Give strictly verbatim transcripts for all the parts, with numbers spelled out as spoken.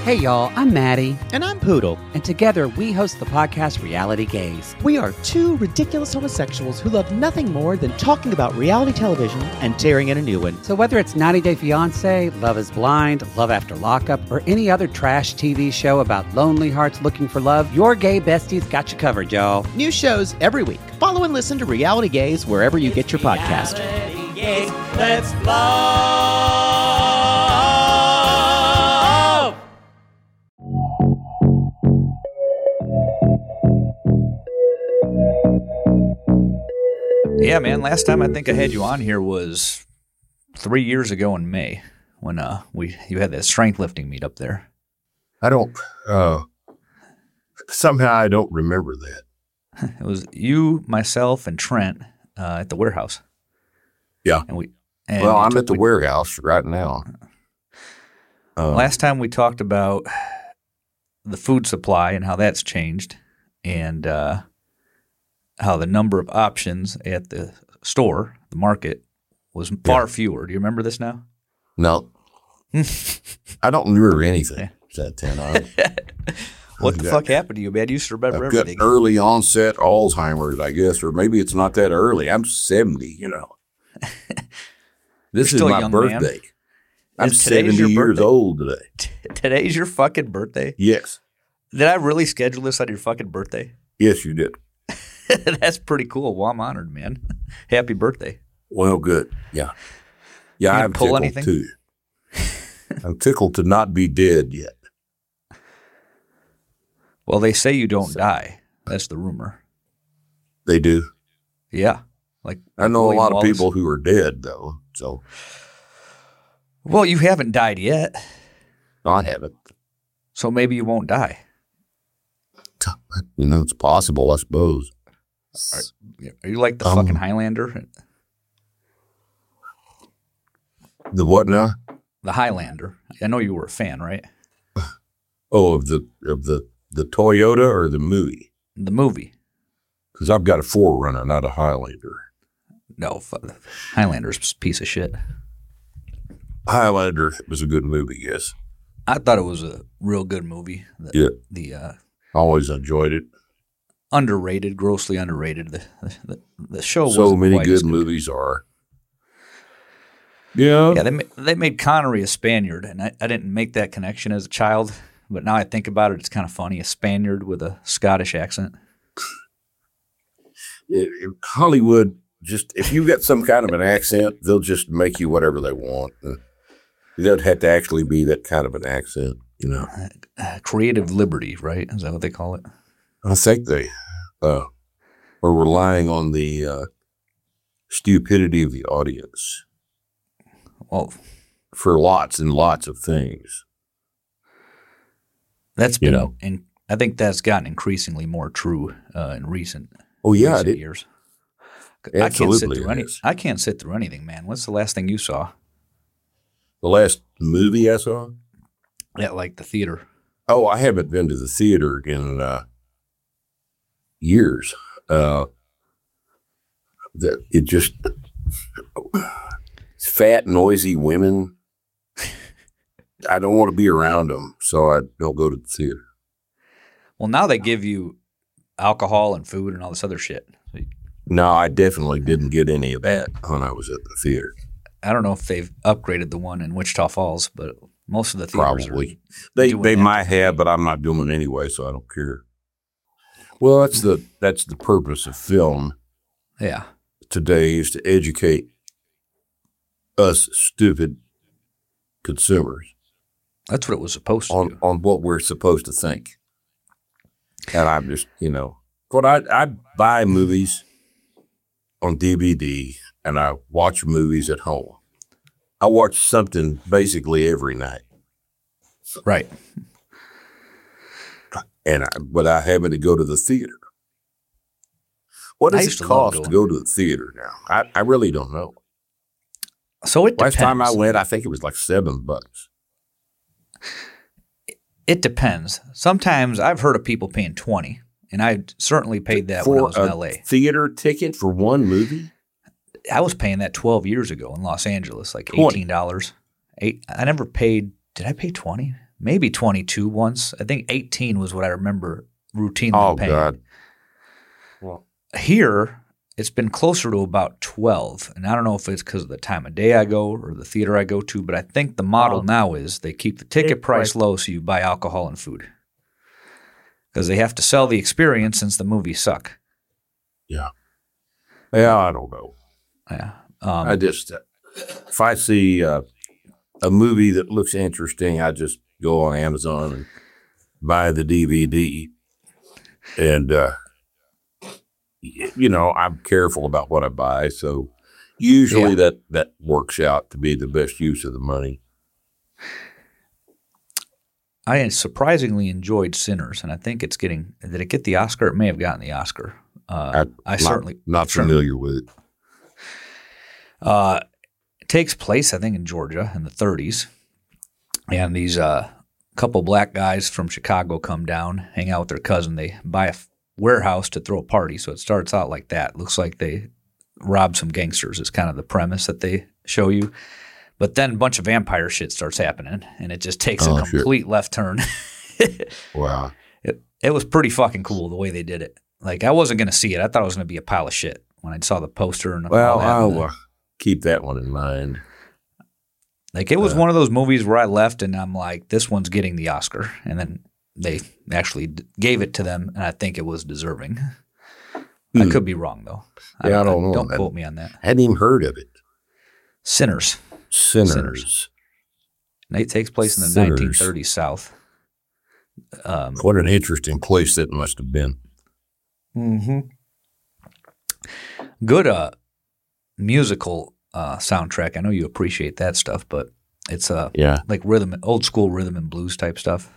Hey y'all, I'm Maddie. And I'm Poodle. And together we host the podcast Reality Gaze. We are two ridiculous homosexuals who love nothing more than talking about reality television and tearing in a new one. So whether it's ninety day fiancé, Love is Blind, Love After Lockup, or any other trash T V show about lonely hearts looking for love, your gay besties got you covered, y'all. New shows every week. Follow and listen to Reality Gaze wherever you get your podcast. Reality Gaze, let's love. Yeah, man. Last time I think I had you on here was three years ago in May when uh we you had that strength lifting meet up there. I don't. Uh, somehow I don't remember that. It was you, myself, and Trent uh, at the warehouse. Yeah. And we. And well, we I'm took- at the we- warehouse right now. Uh, Last time we talked about the food supply and how that's changed, and uh, how the number of options at the store, the market, was far Yeah. fewer. Do you remember this now? no, I don't remember anything. That ten. I, What the I've fuck got- happened to you, man? You used to remember I've got everything. early onset Alzheimer's, I guess, or maybe it's not that early. I'm seventy. You know, this is still a my young man. birthday. I'm Is today's seventy your years birthday? old today. T- Today's your fucking birthday. Yes, Did I really schedule this on your fucking birthday? yes, you did. That's pretty cool. Well, I'm honored, man. Happy birthday. Well, good. Yeah, yeah. You I'm didn't pull tickled anything? too. I'm tickled to not be dead yet. Well, they say you don't die. That's the rumor. They do. Yeah. Like I know William a lot of Wallace. people who are dead, though. So Well, you haven't died yet, I haven't. so maybe you won't die. You know, it's possible, I suppose. Are you like the Um, fucking Highlander? The what now? The Highlander. I know you were a fan, right? Oh, of the of the the Toyota or the movie? The movie. Because I've got a Forerunner, not a Highlander. No, fu- Highlander's a piece of shit. Highlander was a good movie, yes. I thought it was a real good movie. The, Yeah, The uh, always enjoyed it. underrated, grossly underrated. The the, the show So wasn't many quite as good movies are. Yeah, Yeah, they ma- they made Connery a Spaniard, and I, I didn't make that connection as a child, but now I think about it, it's kind of funny. A Spaniard with a Scottish accent. It- it- Hollywood, just if you've got some kind of an accent, they'll just make you whatever they want. Uh, You don't have to actually be that kind of an accent, you know. Uh, creative liberty, right? Is that what they call it? I think they uh, are relying on the uh, stupidity of the audience Well, for lots and lots of things. that's You been, know. and I think that's gotten increasingly more true uh, in recent, Oh yeah, recent it, years. I can't sit absolutely. through it any. is. I can't sit through anything, man. What's the last thing you saw? The last movie I saw. Yeah, like the theater. Oh, I haven't been to the theater in uh, years. Uh, that it just fat, noisy women. I don't want to be around them, so I don't go to the theater. Well, now they give you alcohol and food and all this other shit. So you- No, I definitely didn't get any of that when I was at the theater. I don't know if they've upgraded the one in Wichita Falls, but most of the theaters Probably. are They doing they that. might have, but I'm not doing it anyway, so I don't care. Well, that's the that's the purpose of film Yeah. today, is to educate us stupid consumers That's what it was supposed to on, do. on what we're supposed to think. And I'm just, you know, what I I buy movies on D V D and I watch movies at home. I watch something basically every night. Right. And I, but I happen to go to the theater. What I does used it to love cost to going. go to the theater now? I, I really don't know. So it Last depends. time I went, I think it was like seven bucks. It depends. Sometimes I've heard of people paying twenty, and I certainly paid that when I For was in a L A. theater ticket for one movie? I was paying that twelve years ago in Los Angeles, like twenty. eighteen dollars. Eight. I never paid. Did I pay twenty? maybe twenty-two once. I think eighteen was what I remember routinely Oh, paying. God. Well, Here, it's been closer to about twelve. And I don't know if it's because of the time of day I go or the theater I go to, but I think the model Oh. now is they keep the ticket Ticket price price. low so you buy alcohol and food. Because they have to sell the experience since the movies suck. yeah. Yeah, I don't know. Yeah. Um, I just, uh, if I see uh, a movie that looks interesting, I just go on Amazon and buy the D V D. And, uh, y- you know, I'm careful about what I buy. So usually Yeah. that, that works out to be the best use of the money. I surprisingly enjoyed Sinners, and I think it's getting – did it get the Oscar? It may have gotten the Oscar. Uh, I, not, certainly – Not certainly- familiar with it. Uh, it takes place, I think, in Georgia in the thirties. And these uh, couple black guys from Chicago come down, hang out with their cousin. They buy a f- warehouse to throw a party. So it starts out like that. Looks like they robbed some gangsters is kind of the premise that they show you. But then a bunch of vampire shit starts happening, and it just takes Oh, a shit. complete left turn. Wow. It, it was pretty fucking cool the way they did it. Like, I wasn't going to see it. I thought it was going to be a pile of shit when I saw the poster and Well, all that. I'll uh, keep that one in mind. Like, it was Uh, one of those movies where I left and I'm like, this one's getting the Oscar. And then they actually d- gave it to them, and I think it was deserving. I Hmm. could be wrong, though. Yeah, I don't know. Don't I- quote me on that. Hadn't even heard of it. Sinners. Sinners. Sinners. And it takes place in the Sinners. nineteen thirties South. Um, What an interesting place that must have been. Mm-hmm. Good uh, musical uh, soundtrack. I know you appreciate that stuff, but it's uh, Yeah. like rhythm, old school rhythm and blues type stuff.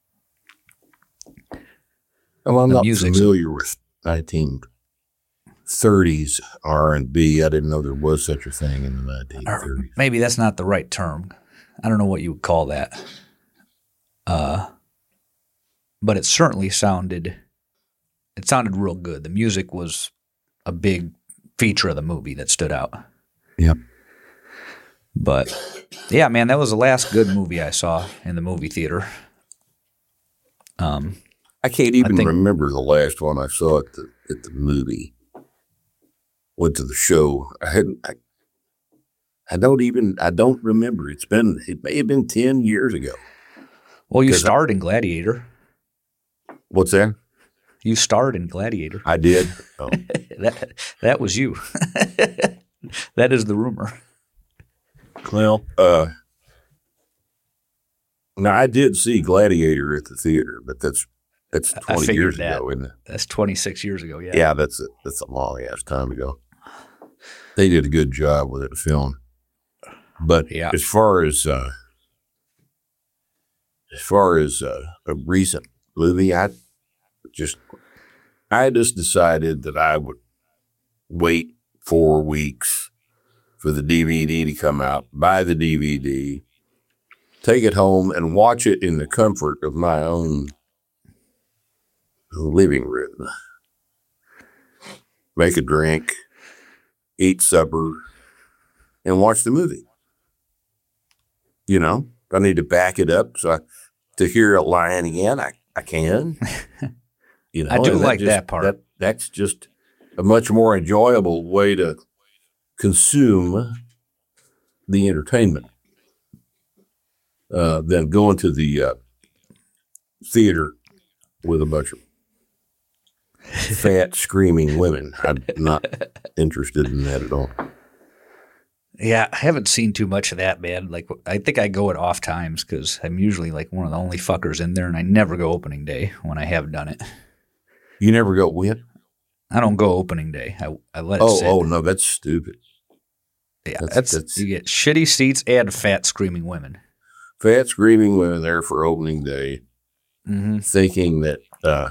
Well, I'm The not music's- familiar with nineteen thirties R and B. I didn't know there was such a thing in the nineteen Or thirties. maybe that's not the right term. I don't know what you would call that. Uh, but it certainly sounded. It sounded real good. The music was a big feature of the movie that stood out. Yep. But yeah, man, that was the last good movie I saw in the movie theater. Um, I can't even think- remember the last one I saw at the at the movie. Went to the show. I hadn't. I, I don't even. I don't remember. It's been. It may have been ten years ago. well, you 'Cause I- starred in Gladiator. What's that? You starred in Gladiator. I did. Oh. that that was you. That is the rumor. Well, uh, now I did see Gladiator at the theater, but that's that's I twenty figured years that. ago, isn't it? That's twenty-six years ago. Yeah. Yeah, that's a, that's a long ass time ago. They did a good job with it, film. But Yeah. as far as uh, as far as uh, a recent movie, I just I just decided that I would wait four weeks for the D V D to come out, buy the D V D, take it home, and watch it in the comfort of my own living room. Make a drink, eat supper, and watch the movie. You know, if I need to back it up so I, to hear it lying again, I, I can. You know, I do and like just- that part. That, that's just a much more enjoyable way to consume the entertainment uh, than going to the uh, theater with a bunch of fat, screaming women. I'm not interested in that at all. Yeah, I haven't seen too much of that, man. Like, I think I go at off times because I'm usually like one of the only fuckers in there, and I never go opening day when I have done it. You never go with? I don't go opening day. I, I let it Oh, sit. oh no, that's stupid. yeah, that's- that's, that's- you get shitty seats and fat screaming women. Fat, screaming women there for opening day, Mm-hmm. thinking that uh,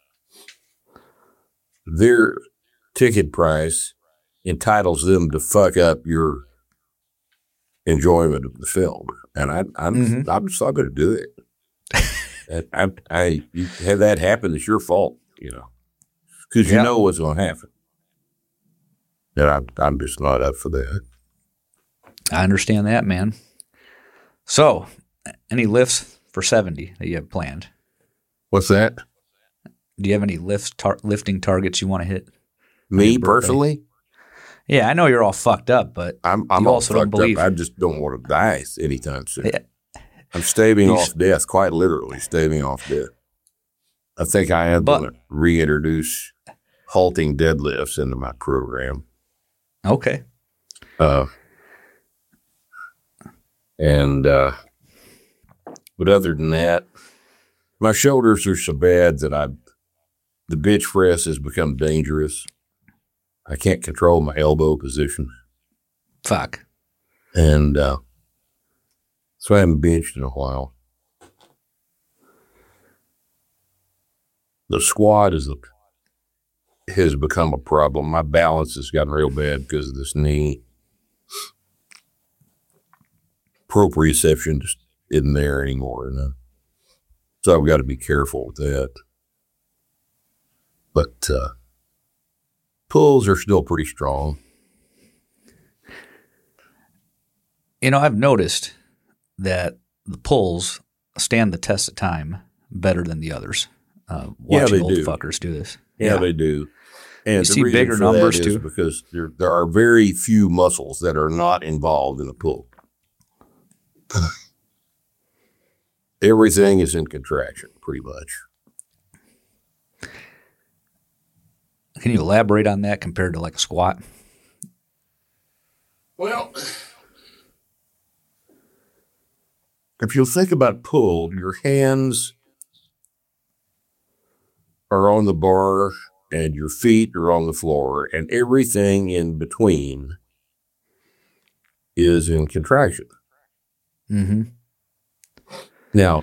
their ticket price entitles them to fuck up your enjoyment of the film, and I, I'm Mhm. I'm just not going to do it. And I, I you have that happen, it's your fault, you know, because you Yeah. know what's going to happen. And I'm I'm just not up for that. I understand that, man. So, any lifts for seventy that you have planned? What's that? Do you have any lifts, tar- lifting targets you want to hit? Me personally? Yeah, I know you're all fucked up, but I'm, I'm you all also don't fucked believe. up. I just don't want to die anytime soon. Yeah. I'm staving You off s- death, quite literally staving off death. I think I am But- going to reintroduce halting deadlifts into my program. Okay. Uh, and, uh, but other than that, my shoulders are so bad that I, the bench press has become dangerous. I can't control my elbow position. Fuck. And, uh, so I haven't benched in a while. The squat is a, has become a problem. My balance has gotten real bad because of this knee. Proprioception just isn't there anymore. You know? So I've got to be careful with that. But uh, pulls are still pretty strong. You know, I've noticed that the pulls stand the test of time better than the others. Uh, Yeah, watching they old do. fuckers do this. Yeah, they do. And You the see reason bigger for that numbers, is too? because there there are very few muscles that are not involved in a pull. Everything is in contraction, pretty much. Can you elaborate on that compared to like a squat? Well, if you think about pull, your hands are on the bar and your feet are on the floor, and everything in between is in contraction. Mm-hmm. Now,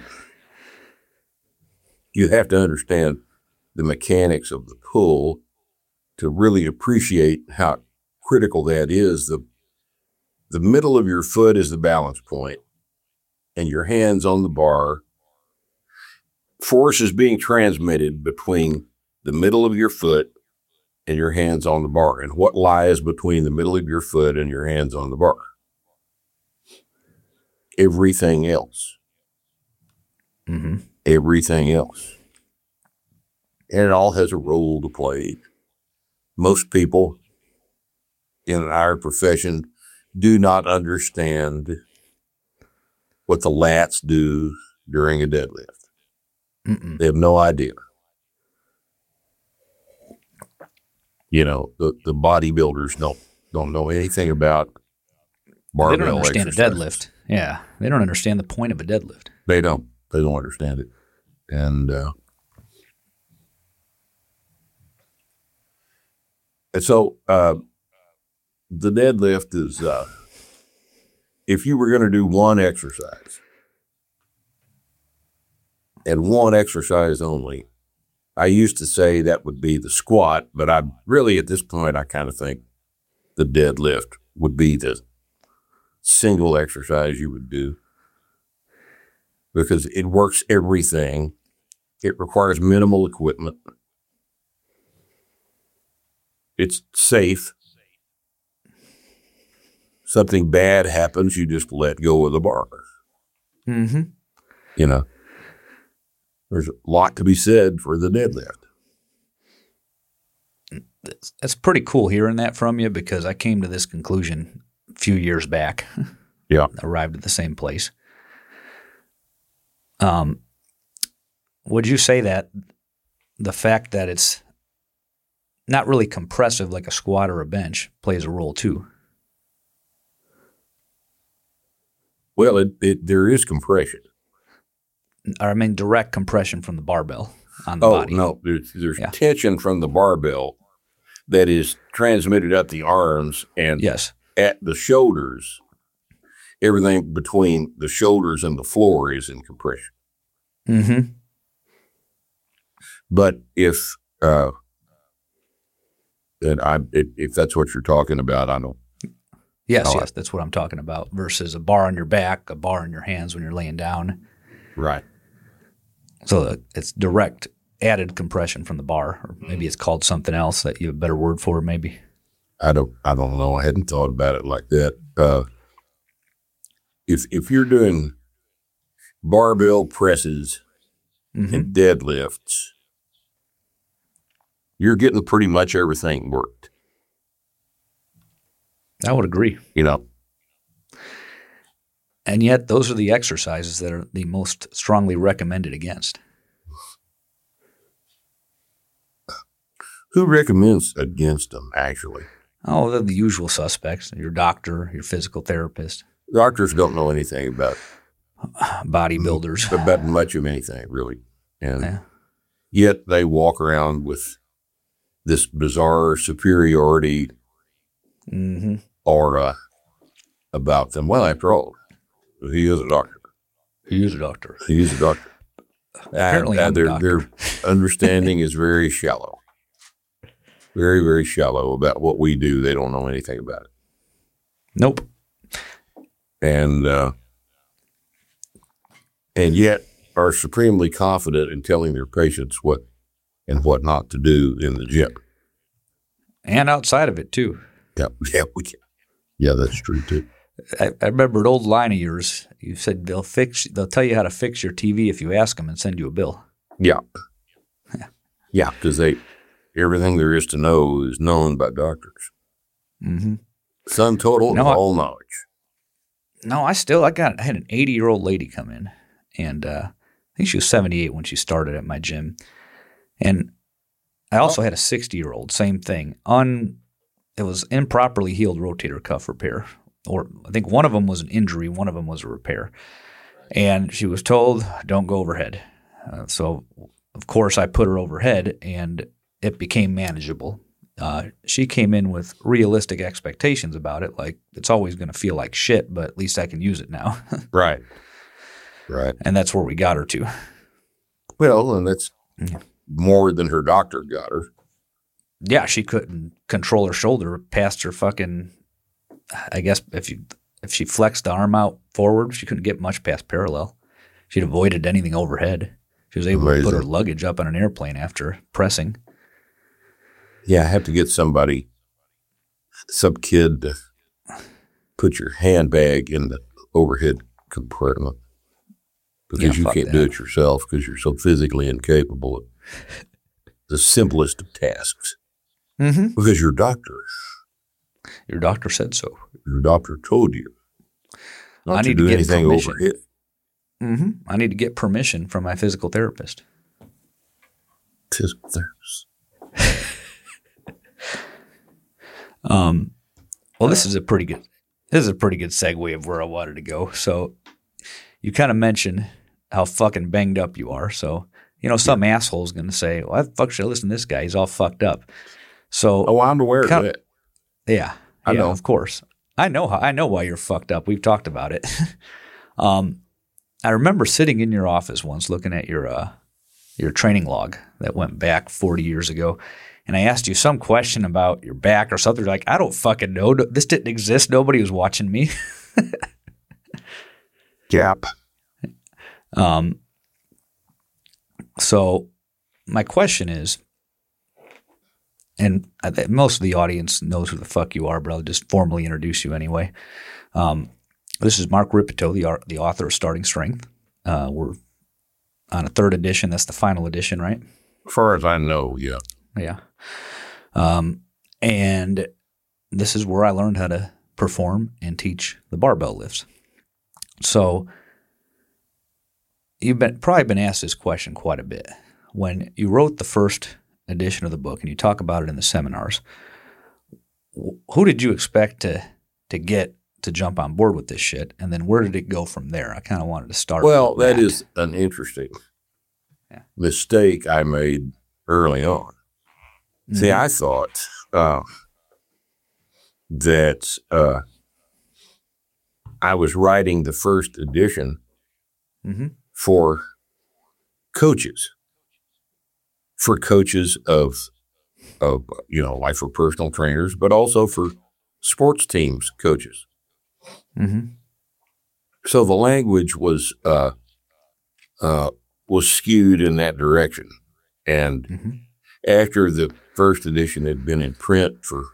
you have to understand the mechanics of the pull to really appreciate how critical that is. The, the middle of your foot is the balance point, and your hands on the bar. Force is being transmitted between the middle of your foot and your hands on the bar. And what lies between the middle of your foot and your hands on the bar? Everything else. Mm-hmm. Everything else. And it all has a role to play. Most people in our profession do not understand what the lats do during a deadlift. Mm-mm. They have no idea. You know, the, the bodybuilders don't don't know anything about barbell They don't understand exercises. a deadlift. Yeah. They don't understand the point of a deadlift. They don't. They don't understand it. And uh, and so uh, the deadlift is, uh, if you were going to do one exercise and one exercise only, I used to say that would be the squat, but I really, at this point, I kind of think the deadlift would be the single exercise you would do because it works everything. It requires minimal equipment. It's safe. Something bad happens, you just let go of the bar. Mm-hmm. You know, there's a lot to be said for the deadlift. That's, that's pretty cool hearing that from you because I came to this conclusion a few years back. Yeah. Arrived at the same place. Um, would you say that the fact that it's not really compressive like a squat or a bench plays a role too? Well, it, it there is compression. Or I mean direct compression from the barbell on the Oh, body. no, there's, there's Yeah. tension from the barbell that is transmitted up the arms and Yes. at the shoulders. Everything between the shoulders and the floor is in compression. Mm-hmm. But if uh, and I, if, if that's what you're talking about, I don't. Yes, No, I- yes, that's what I'm talking about. Versus a bar on your back, a bar in your hands when you're laying down. Right. So it's direct added compression from the bar, or maybe it's called something else that you have a better word for, maybe. I don't. I don't know. I hadn't thought about it like that. Uh, if if you're doing barbell presses Mm-hmm. and deadlifts, you're getting pretty much everything worked. I would agree. You know, And yet, those are the exercises that are the most strongly recommended against. who recommends against them, actually? Oh, they're the usual suspects. Your doctor, your physical therapist, Doctors don't know anything about bodybuilders. about much of anything, really. And Yeah. yet they walk around with this bizarre superiority Mm-hmm. aura about them. Well, after all, he is a doctor. He is a doctor. He is a doctor. Apparently, And, I'm uh, a their, doctor. their understanding is very shallow. Very, very shallow about what we do. They don't know anything about it. Nope. And uh, and yet are supremely confident in telling their patients what and what not to do in the gym. And outside of it, too. Yeah, yeah, we can. Yeah, that's true too. I, I remember an old line of yours. You said they'll fix, they'll tell you how to fix your T V if you ask them and send you a bill. Yeah, yeah, because they everything there is to know is known by doctors. Mm-hmm. Sum total No, of I- all knowledge. No, I still, I got, I had an eighty-year-old lady come in, and uh, I think she was seventy-eight when she started at my gym. And I also had a sixty-year-old, same thing. Un, it was improperly healed rotator cuff repair. Or I think one of them was an injury, one of them was a repair. And she was told, don't go overhead. Uh, so, of course, I put her overhead, and it became manageable. Uh, she came in with realistic expectations about it, like it's always going to feel like shit, but at least I can use it now. Right. Right. And that's where we got her to. Well, and that's Yeah. more than her doctor got her. Yeah, she couldn't control her shoulder past her fucking. I guess if you if she flexed the arm out forward, she couldn't get much past parallel. She'd avoided anything overhead. She was able to put Amazing. her luggage up on an airplane after pressing. Yeah, I have to get somebody, some kid to put your handbag in the overhead compartment because Yeah, you fuck can't do that. it yourself because you're so physically incapable of the simplest of tasks. Mm-hmm. Because your doctor, Your doctor said so. your doctor told you not I to need do to get anything permission. overhead. Mm-hmm. I need to get permission from my physical therapist. Physical therapist. Um, well, this is a pretty good. This is a pretty good segue of where I wanted to go. So, you kind of mentioned how fucking banged up you are. So, you know, some asshole's going to say, "Why the fuck should I listen to this guy? He's all fucked up." So, Oh, I'm aware Count- of that. yeah, I yeah, know. of course. I know how. I know why you're fucked up. We've talked about it. um, I remember sitting in your office once, looking at your uh, your training log that went back forty years ago. And I asked you some question about your back or something. You're like, I don't fucking know. This didn't exist. Nobody was watching me. Gap. Um, so my question is, and I think most of the audience knows who the fuck you are, but I'll just formally introduce you anyway. Um, this is Mark Ripito, the, ar- the author of Starting Strength. Uh, we're on a third edition. That's the final edition, right? As far as I know, yeah. Yeah. Um, and this is where I learned how to perform and teach the barbell lifts. So you've been probably been asked this question quite a bit. When you wrote the first edition of the book and you talk about it in the seminars, wh- who did you expect to to get to jump on board with this shit? And then where did it go from there? I kind of wanted to start Well, with that is an interesting Yeah. mistake I made early on. See, Mhm. I thought uh, that uh, I was writing the first edition Mhm. for coaches, for coaches of, of you know, like for personal trainers, but also for sports teams coaches. Mhm. So the language was uh, uh, was skewed in that direction, and Mhm. after the first edition had been in print for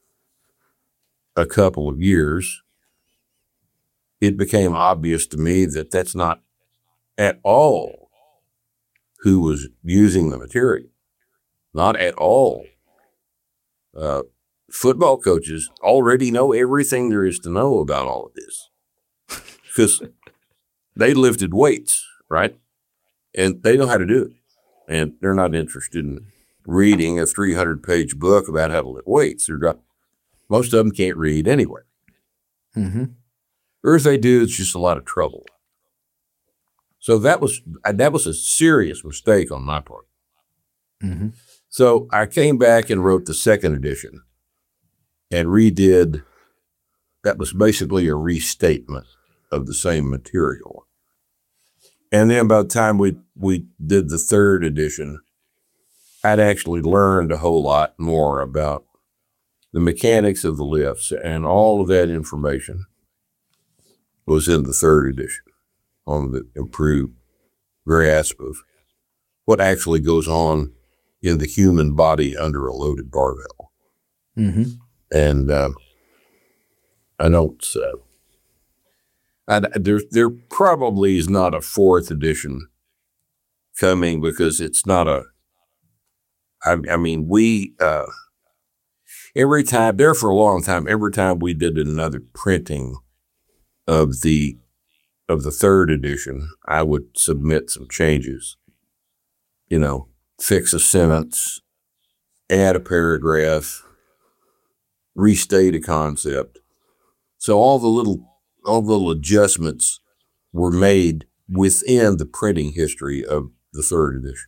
a couple of years, it became obvious to me that that's not at all who was using the material. Not at all. Uh, football coaches already know everything there is to know about all of this because they lifted weights, right? And they know how to do it. And they're not interested in reading a three hundred page book about how to lift weights. They're got, most of them can't read anyway. Mm-hmm. Or if they do, it's just a lot of trouble. So that was that was a serious mistake on my part. Mm-hmm. So I came back and wrote the second edition and redid, that was basically a restatement of the same material. And then by the time we, we did the third edition, I'd actually learned a whole lot more about the mechanics of the lifts, and all of that information was in the third edition on the improved grasp of what actually goes on in the human body under a loaded barbell. Mm-hmm. And um, I don't, uh, I, there, there probably is not a fourth edition coming because it's not a, I, I mean, we, uh, every time, there for a long time, every time we did another printing of the, of the third edition, I would submit some changes, you know, fix a sentence, add a paragraph, restate a concept. So all the little, all the little adjustments were made within the printing history of the third edition.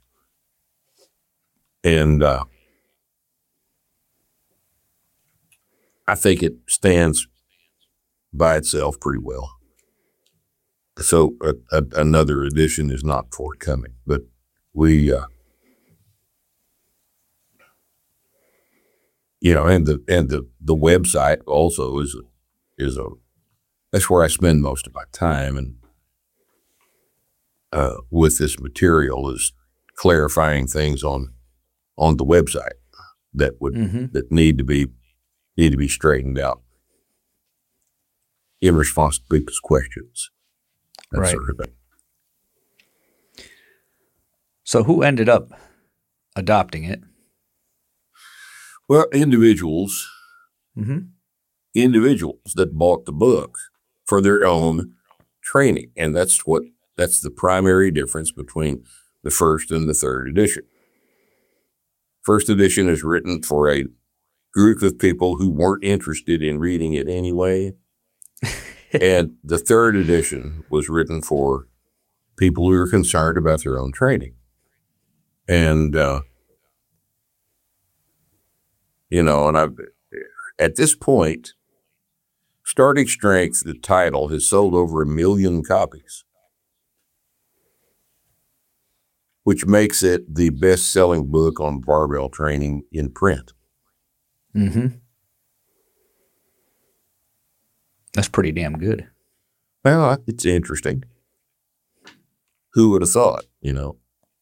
And uh, I think it stands by itself pretty well. So uh, a, another edition is not forthcoming, but we, uh, you know, and the and the, the website also is a, is a that's where I spend most of my time, and uh, with this material is clarifying things on on the website that would Mm-hmm. that need to be need to be straightened out in response to people's questions. That Right. sort of thing. So who ended up adopting it? Well, individuals, Mm-hmm. individuals that bought the book for their own training, and that's what that's the primary difference between the first and the third edition. First edition is written for a group of people who weren't interested in reading it anyway, and the third edition was written for people who are concerned about their own training. And, uh, you know, and I've, at this point, Starting Strength, the title, has sold over a million copies, which makes it the best-selling book on barbell training in print. Mm-hmm. That's pretty damn good. Well, it's interesting. Who would have thought, you know?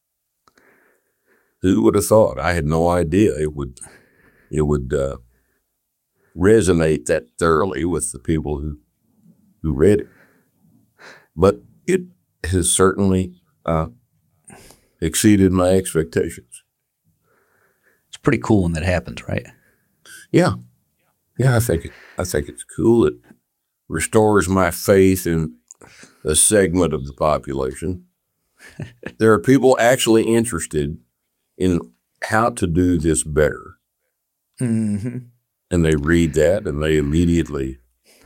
Who would have thought? I had no idea it would it would uh, resonate that thoroughly with the people who who read it. But it has certainly uh, exceeded my expectations. It's pretty cool when that happens, right? Yeah, yeah, I think it, I think it's cool. It restores my faith in a segment of the population. There are people actually interested in how to do this better. Mm-hmm. And they read that and they immediately,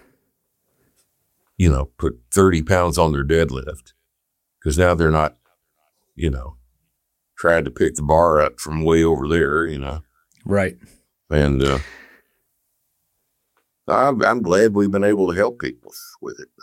you know, put thirty pounds on their deadlift because now they're not, you know, trying to pick the bar up from way over there, you know. Right. And uh, I'm, I'm glad we've been able to help people with it.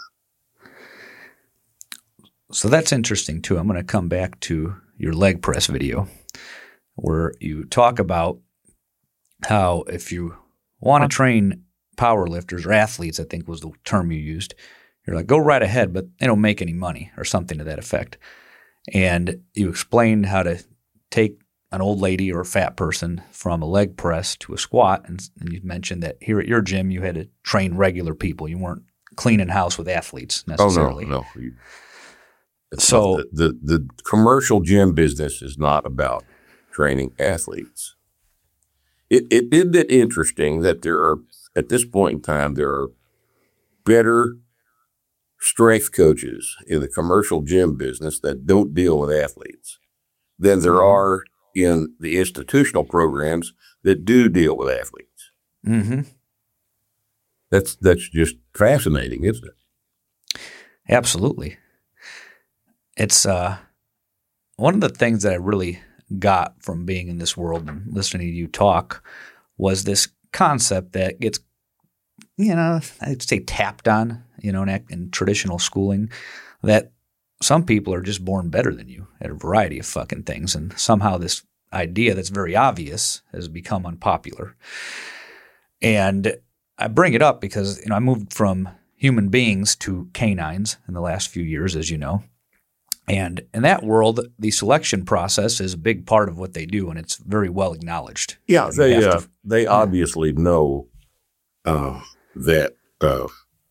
So that's interesting too. I'm going to come back to your leg press video where you talk about how if you want to train power lifters or athletes, I think was the term you used, you're like, go right ahead, but they don't make any money or something to that effect. And you explained how to take an old lady or a fat person from a leg press to a squat. And, and you mentioned that here at your gym, you had to train regular people. You weren't cleaning house with athletes necessarily. Oh, no, no. You, It's So- not the, the the commercial gym business is not about training athletes. It it isn't it interesting that there are at this point in time there are better strength coaches in the commercial gym business that don't deal with athletes than there are in the institutional programs that do deal with athletes. Mm-hmm. That's that's just fascinating, isn't it? Absolutely. It's uh, one of the things that I really got from being in this world and listening to you talk was this concept that gets, you know, I'd say tapped on, you know, in, in traditional schooling, that some people are just born better than you at a variety of fucking things. And somehow this idea that's very obvious has become unpopular. And I bring it up because, you know, I moved from human beings to canines in the last few years, as you know. And in that world, the selection process is a big part of what they do, and it's very well acknowledged. Yeah, You they have uh, to- they obviously know uh, that uh,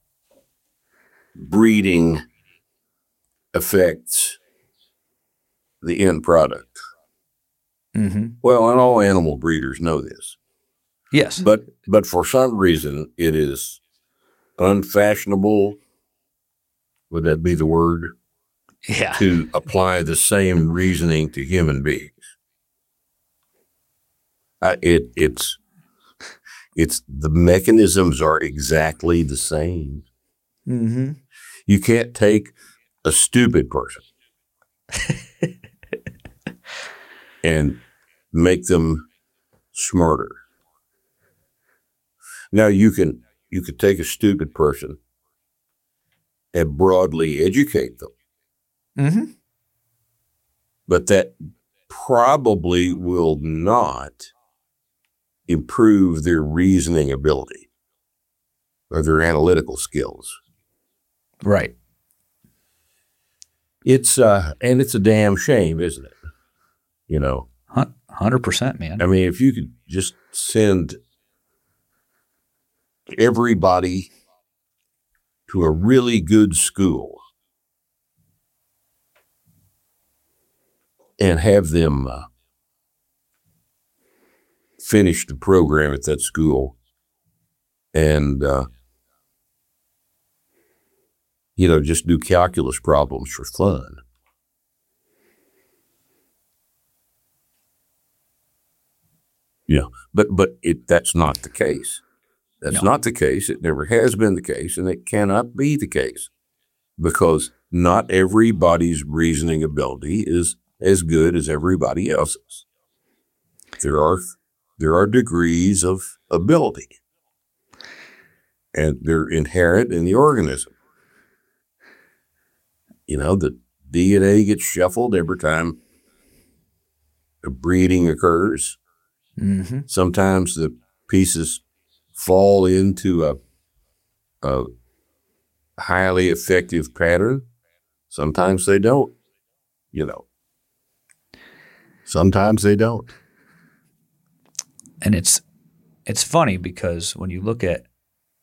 breeding affects the end product. Mhm. Well, and all animal breeders know this, Yes. but but for some reason it is unfashionable. Would that be the word? yeah. To apply the same reasoning to human beings. I, it it's it's the mechanisms are exactly the same. Mm-hmm. You can't take a stupid person and make them smarter. Now you can you could take a stupid person and broadly educate them, Mm-hmm. but that probably will not improve their reasoning ability or their analytical skills. Right. It's uh, and it's a damn shame, isn't it? You know, one hundred percent, man. I mean, if you could just send everybody to a really good school and have them uh, finish the program at that school and, uh, you know, just do calculus problems for fun. Yeah, but but it that's not the case. That's No. not the case. It never has been the case, and it cannot be the case because not everybody's reasoning ability is as good as everybody else's. There are there are degrees of ability, and they're inherent in the organism. You know, the D N A gets shuffled every time a breeding occurs. Mm-hmm. Sometimes the pieces fall into a, a highly effective pattern. Sometimes they don't, you know. Sometimes they don't. And it's it's funny because when you look at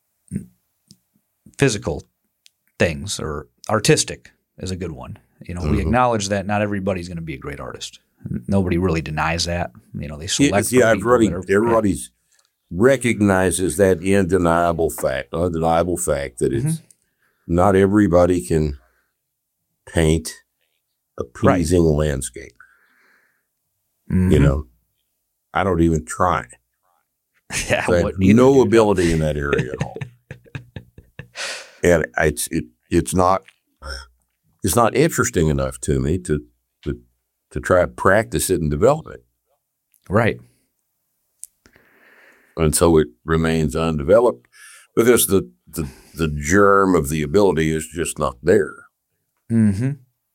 physical things or artistic is a good one. You know, we Mhm. acknowledge that not everybody's going to be a great artist. Nobody really denies that. You know, they Yeah, select. yeah, for people everybody, that are- everybody's recognizes that undeniable fact, undeniable fact that it's not everybody can paint a pleasing landscape. Mhm. You know, I don't even try. yeah, I have what- neither no do. ability in that area at all. And it's it it's not it's not interesting enough to me to to to try to practice it and develop it. Right. And so it remains undeveloped because the the, the germ of the ability is just not there. Mm-hmm.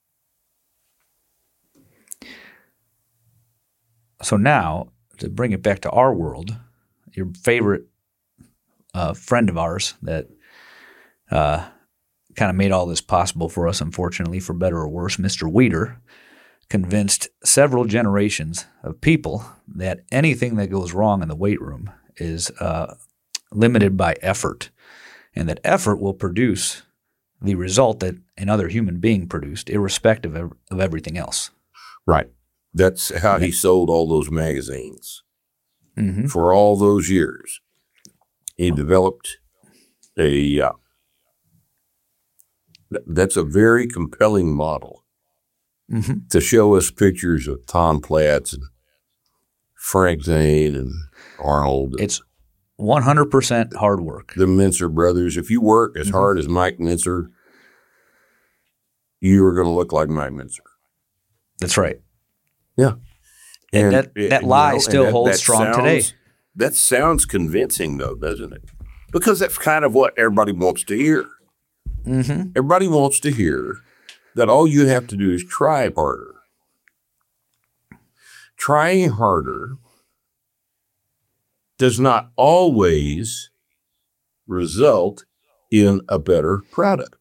So now, to bring it back to our world, your favorite uh, friend of ours that uh, kind of made all this possible for us, unfortunately, for better or worse, Mister Weeder, convinced several generations of people that anything that goes wrong in the weight room is uh, limited by effort, and that effort will produce the result that another human being produced, irrespective of, of everything else. Right. That's how he sold all those magazines. Mm-hmm. For all those years, he developed a, uh, th- that's a very compelling model Mm-hmm. to show us pictures of Tom Platz and Frank Zane and Arnold. It's one hundred percent hard work. The Mincer brothers. If you work as Mm-hmm. hard as Mike Mincer, you are going to look like Mike Mincer. That's right. Yeah. And that- it- that you lie know, still and holds strong sounds, today. That sounds convincing, though, doesn't it? Because that's kind of what everybody wants to hear. Mm-hmm. Everybody wants to hear that all you have to do is try harder. Trying harder does not always result in a better product.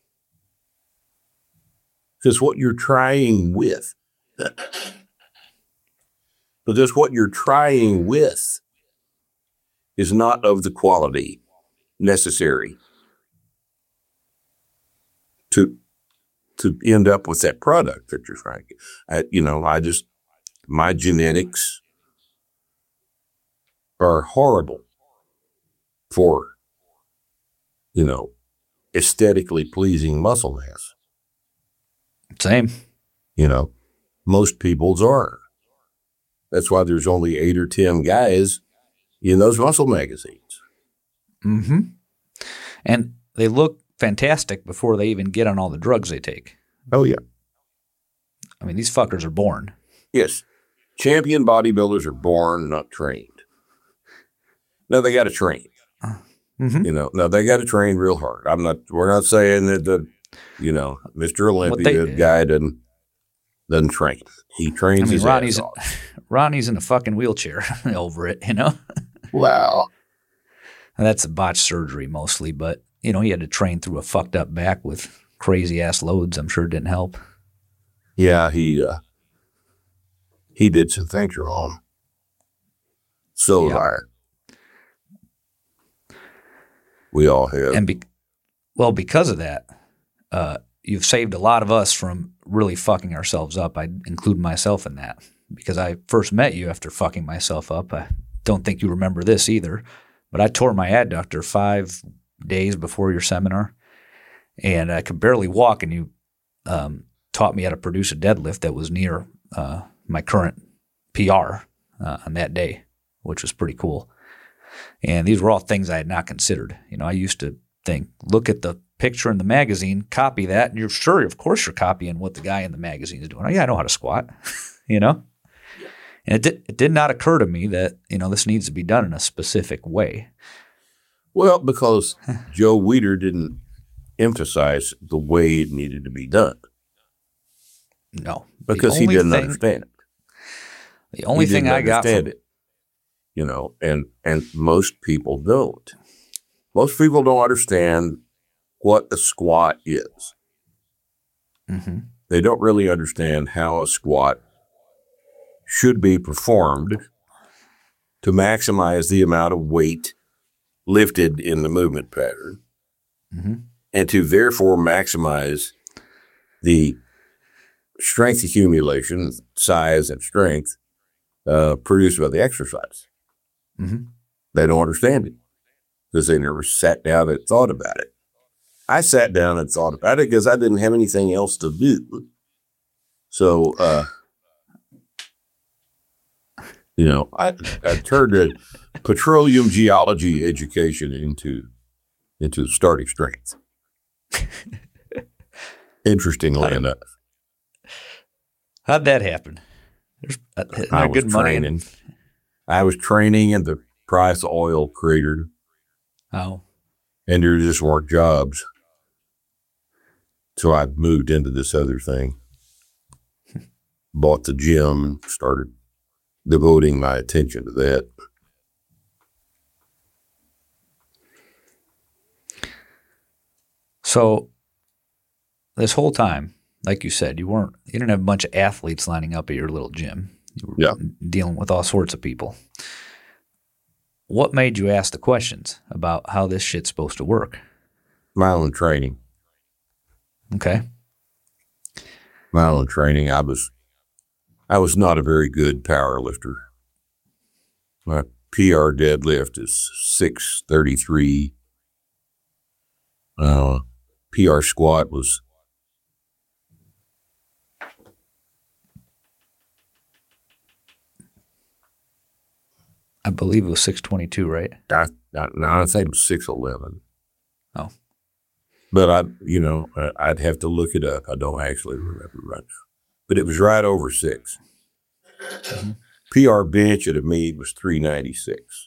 Because what you're trying with, because what you're trying with is not of the quality necessary to to end up with that product that you're trying to get. I, you know, I just, my genetics are horrible for, you know, aesthetically pleasing muscle mass. Same. You know, most people's are. That's why there's only eight or ten guys in those muscle magazines. Mm-hmm. And they look fantastic before they even get on all the drugs they take. Oh, yeah. I mean, these fuckers are born. Yes. Champion bodybuilders are born, not trained. No, they got to train. Mm-hmm. You know, no, they got to train real hard. I'm not, we're not saying that the, you know, Mister Olympia they, guy doesn't, doesn't train. He trains I mean, his Ronnie's, ass off. Ronnie's in a fucking wheelchair over it, you know? Wow. And that's a botched surgery mostly, but, you know, he had to train through a fucked up back with crazy ass loads. I'm sure it didn't help. Yeah, he, uh, he did some things wrong. So Yep. did I. We all have. And, be- well, because of that, uh, you've saved a lot of us from really fucking ourselves up. I include myself in that because I first met you after fucking myself up. I don't think you remember this either, but I tore my adductor five days before your seminar, and I could barely walk, and you um, taught me how to produce a deadlift that was near uh, my current P R uh, on that day, which was pretty cool. And these were all things I had not considered. You know, I used to think, look at the picture in the magazine, copy that, and you're sure, of course, you're copying what the guy in the magazine is doing. Oh, yeah, I know how to squat, you know? And it did, it did not occur to me that, you know, this needs to be done in a specific way. Well, because Joe Weider didn't emphasize the way it needed to be done. No. Because The he only didn't thing- understand it. The only He thing didn't I got from understand it. You know, and, and most people don't. Most people don't understand what a squat is. Mm-hmm. They don't really understand how a squat should be performed to maximize the amount of weight lifted in the movement pattern, Mm-hmm. and to therefore maximize the strength accumulation, size, and strength uh, produced by the exercise. Mm-hmm. They don't understand it because they never sat down and thought about it. I sat down and thought about it because I didn't have anything else to do. So, uh, you know, I, I turned a petroleum geology education into into starting strength. Interestingly enough, How'd that happen? There's uh, isn't I there was good money in- training. I was training, and the price of oil cratered, Oh. and there just weren't jobs. So I moved into this other thing, bought the gym, and started devoting my attention to that. So this whole time, like you said, you weren't you didn't have a bunch of athletes lining up at your little gym. You were Yeah. dealing with all sorts of people. What made you ask the questions about how this shit's supposed to work? My own training. Okay. My own training, I was, I was not a very good power lifter. My P R deadlift is six thirty-three. Uh, P R squat was I believe it was six twenty-two, right? I, I, I think it was six eleven. Oh. But I, you know, I'd have to look it up. I don't actually remember right now. But it was right over six. Mm-hmm. P R bench at a meet was three ninety-six.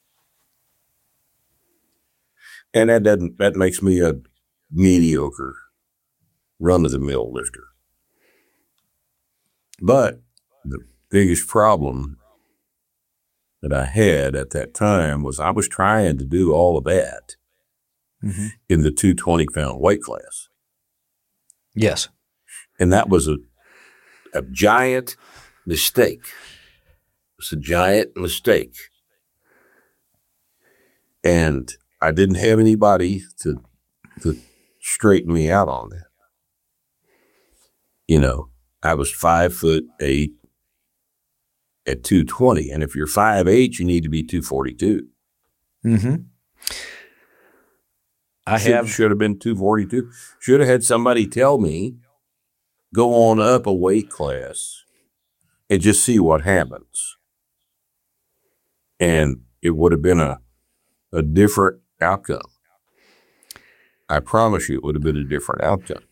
And that doesn't, that makes me a mediocre run-of-the-mill lifter. But the biggest problem that I had at that time was I was trying to do all of that mm-hmm. in the two hundred twenty pound weight class. Yes. And that was a, a giant mistake. It's a giant mistake. And I didn't have anybody to to straighten me out on that. You know, I was five foot eight at two twenty, and if you're five eight, you need to be two forty-two. Mm-hmm. I should, have should have been two forty-two. Should have had somebody tell me, go on up a weight class and just see what happens. And it would have been a a different outcome. I promise you it would have been a different outcome.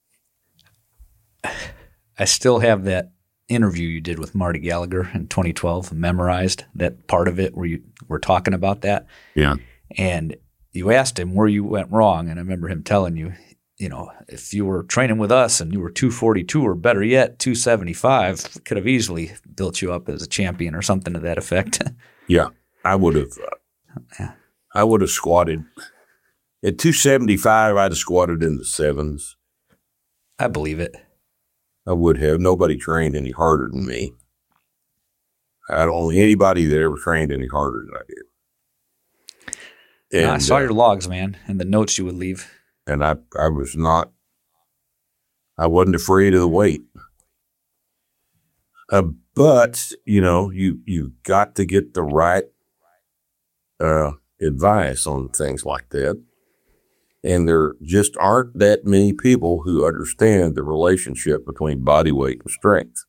I still have that interview you did with Marty Gallagher in twenty twelve memorized, that part of it where you were talking about that. Yeah. And you asked him where you went wrong, and I remember him telling you, you know, if you were training with us and you were two forty-two or better yet, two seventy-five, could have easily built you up as a champion or something to that effect. Yeah, I would have. Uh, yeah. I would have squatted at two seventy-five. I'd have squatted in the sevens. I believe it. I would have. Nobody trained any harder than me. I don't know anybody that ever trained any harder than I did. And, no, I saw uh, your logs, man, and the notes you would leave. And I, I was not. I wasn't afraid of the weight. Uh, but you know, you you got to get the right uh, advice on things like that. And there just aren't that many people who understand the relationship between body weight and strength.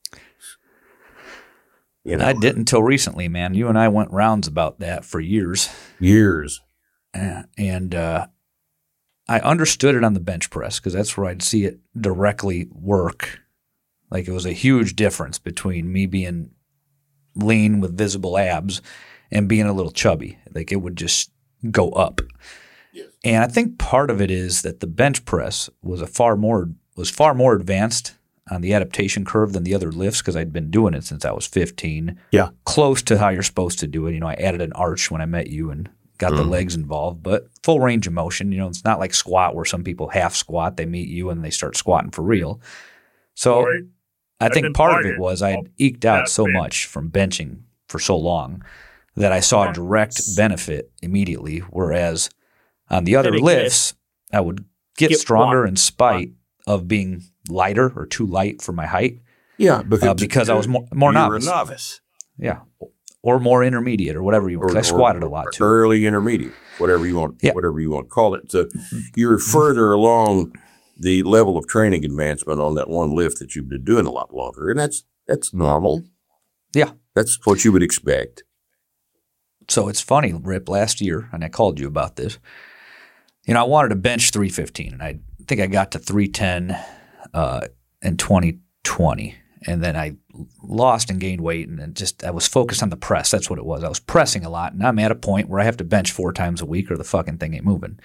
You know, I didn't until recently, man. You and I went rounds about that for years. Years. Uh, and uh, I understood it on the bench press because that's where I'd see it directly work. Like it was a huge difference between me being lean with visible abs and being a little chubby. Like it would just go up. Yes. And I think part of it is that the bench press was a far more was far more advanced on the adaptation curve than the other lifts because I'd been doing it since I was fifteen. Yeah. Close to how you're supposed to do it. You know, I added an arch when I met you and got mm. the legs involved, but full range of motion. You know, it's not like squat where some people half squat, they meet you and they start squatting for real. So right. I think part of it was I had eked out so much from benching for so long that I saw a direct benefit immediately, whereas on the other lifts, I would get, get stronger in spite of being lighter or too light for my height. Yeah, because, uh, because I was more, more you novice. Were a novice. Yeah, or more intermediate or whatever you want. Or, I squatted or, a lot too. Early intermediate, whatever you want, yeah. whatever you want to call it. So you're further along the level of training advancement on that one lift that you've been doing a lot longer, and that's that's normal. Yeah, that's what you would expect. So it's funny, Rip. Last year, and I called you about this. You know, I wanted to bench three fifteen, and I think I got to three ten uh, in twenty twenty, and then I lost and gained weight, and then just I was focused on the press. That's what it was. I was pressing a lot, and I'm at a point where I have to bench four times a week, or the fucking thing ain't moving.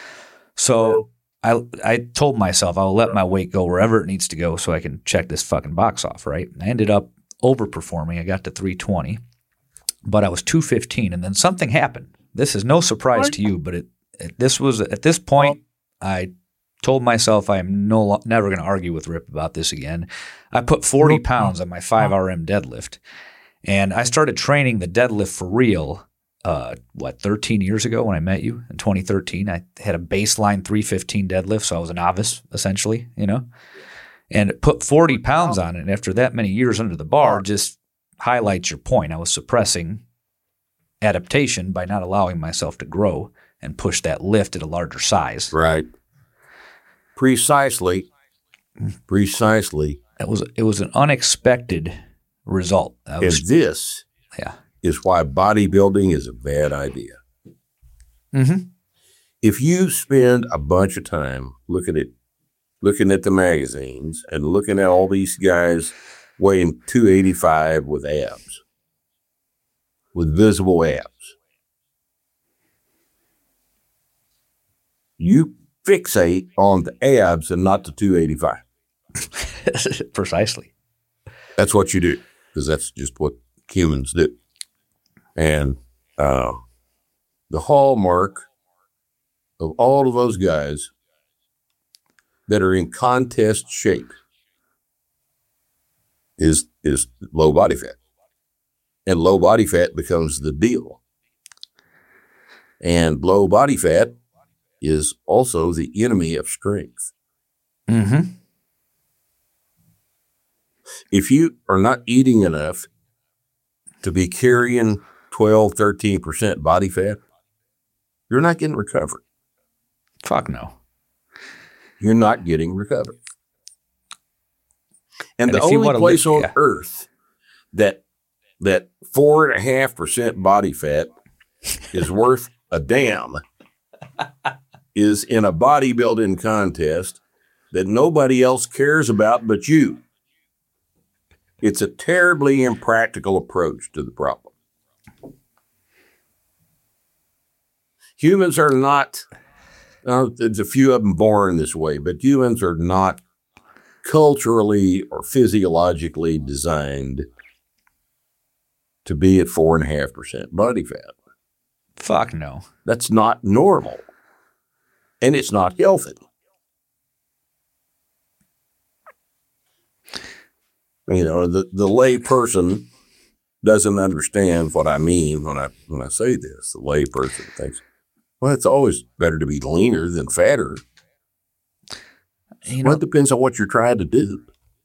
So I I told myself I'll let my weight go wherever it needs to go, so I can check this fucking box off. Right? I ended up overperforming. I got to three twenty, but I was two fifteen, and then something happened. This is no surprise to you, but it. This was at this point, I told myself I am no never going to argue with Rip about this again. I put forty pounds on my five R M deadlift, and I started training the deadlift for real uh, what, thirteen years ago when I met you in twenty thirteen. I had a baseline three fifteen deadlift, so I was a novice essentially, you know, and put forty pounds on it. And after that many years under the bar, just highlights your point. I was suppressing adaptation by not allowing myself to grow and push that lift at a larger size. Right. Precisely. Precisely. It was it was an unexpected result. I was, and this yeah. is why bodybuilding is a bad idea. Mm-hmm. If you spend a bunch of time looking at looking at the magazines and looking at all these guys weighing two eighty-five with abs, with visible abs, you fixate on the abs and not the two eighty-five. Precisely. That's what you do, because that's just what humans do. And uh, the hallmark of all of those guys that are in contest shape is is low body fat. And low body fat becomes the deal. And low body fat is also the enemy of strength. Mm-hmm. If you are not eating enough to be carrying twelve, thirteen percent body fat, you're not getting recovered. Fuck no. You're not getting recovered. And, And the if you only wanna place live- on yeah. earth that that four and a half percent body fat is worth a damn is in a bodybuilding contest that nobody else cares about but you. It's a terribly impractical approach to the problem. Humans are not, uh, there's a few of them born this way, but humans are not culturally or physiologically designed to be at four and a half percent body fat. Fuck no. That's not normal. And it's not healthy. You know, the, the lay person doesn't understand what I mean when I when I say this. The lay person thinks, well, it's always better to be leaner than fatter. You know, Well, it depends on what you're trying to do.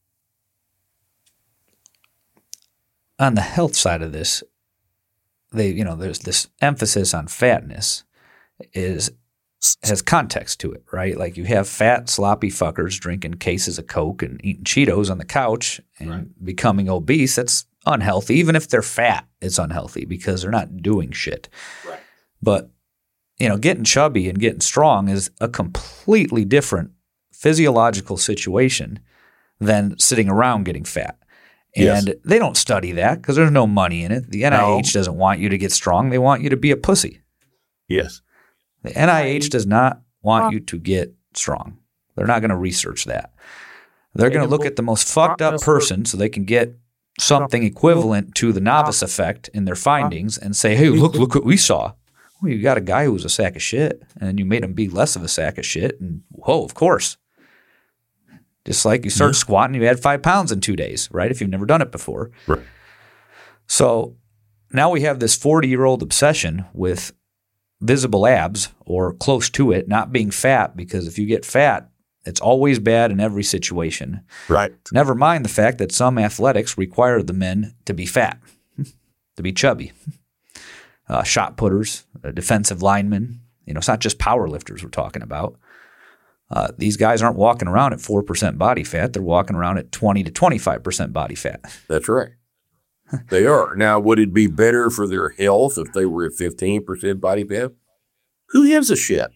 on the health side of this, they, you know, there's this emphasis on fatness is has context to it, right? Like you have fat, sloppy fuckers drinking cases of Coke and eating Cheetos on the couch and right. becoming obese. That's unhealthy. Even if they're fat, it's unhealthy because they're not doing shit. Right. But, you know, getting chubby and getting strong is a completely different physiological situation than sitting around getting fat. And Yes. they don't study that because there's no money in it. The N I H No. doesn't want you to get strong. They want you to be a pussy. Yes. The N I H does not want you to get strong. They're not going to research that. They're going to look at the most fucked up person so they can get something equivalent to the novice effect in their findings and say, hey, look, look what we saw. Well, you got a guy who was a sack of shit and you made him be less of a sack of shit. And whoa, of course. Just like you start Yeah. squatting, you add five pounds in two days, right? If you've never done it before. Right. So now we have this forty-year-old obsession with visible abs or close to it, not being fat, because if you get fat, it's always bad in every situation. Right. Never mind the fact that some athletics require the men to be fat, to be chubby. Uh, shot putters, uh, defensive linemen, you know, it's not just power lifters we're talking about. Uh, these guys aren't walking around at four percent body fat. They're walking around at twenty to twenty-five percent body fat. That's right. They are. Now, would it be better for their health if they were at fifteen percent body fat? Who gives a shit?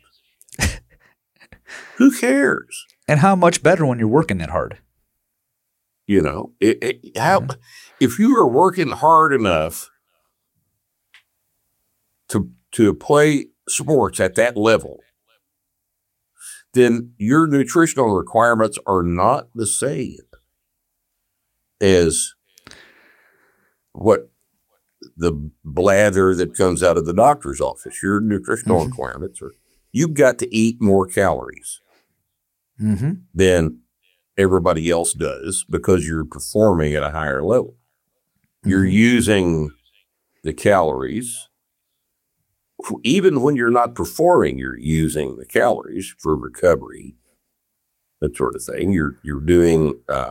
Who cares? And how much better when you're working that hard? You know, it, it, how if you are working hard enough to to play sports at that level, then your nutritional requirements are not the same as what the blather that comes out of the doctor's office. Your nutritional Mm-hmm. requirements are, you've got to eat more calories Mm-hmm. than everybody else does because you're performing at a higher level. You're Mhm. using the calories even when you're not performing, you're using the calories for recovery, that sort of thing. You're you're doing uh,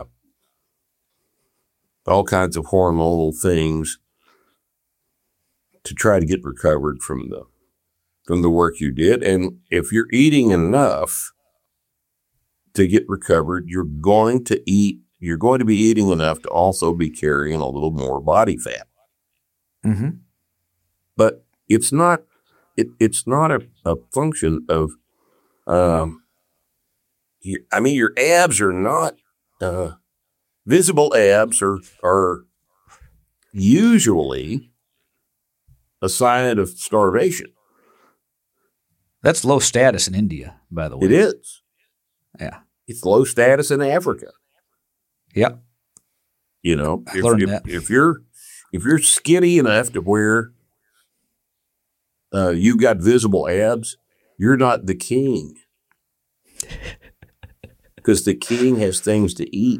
all kinds of hormonal things to try to get recovered from the from the work you did. And if you're eating enough to get recovered, you're going to eat. You're going to be eating enough to also be carrying a little more body fat. Mm-hmm. But it's not. It, it's not a, a function of. Um, your, I mean, your abs are not uh, visible. Abs are are usually a sign of starvation. That's low status in India, by the way. It is. Yeah. It's low status in Africa. Yep. You know, I if, learned if, that. if you're if you're skinny enough to where uh, you've got visible abs, you're not the king. Because the king has things to eat.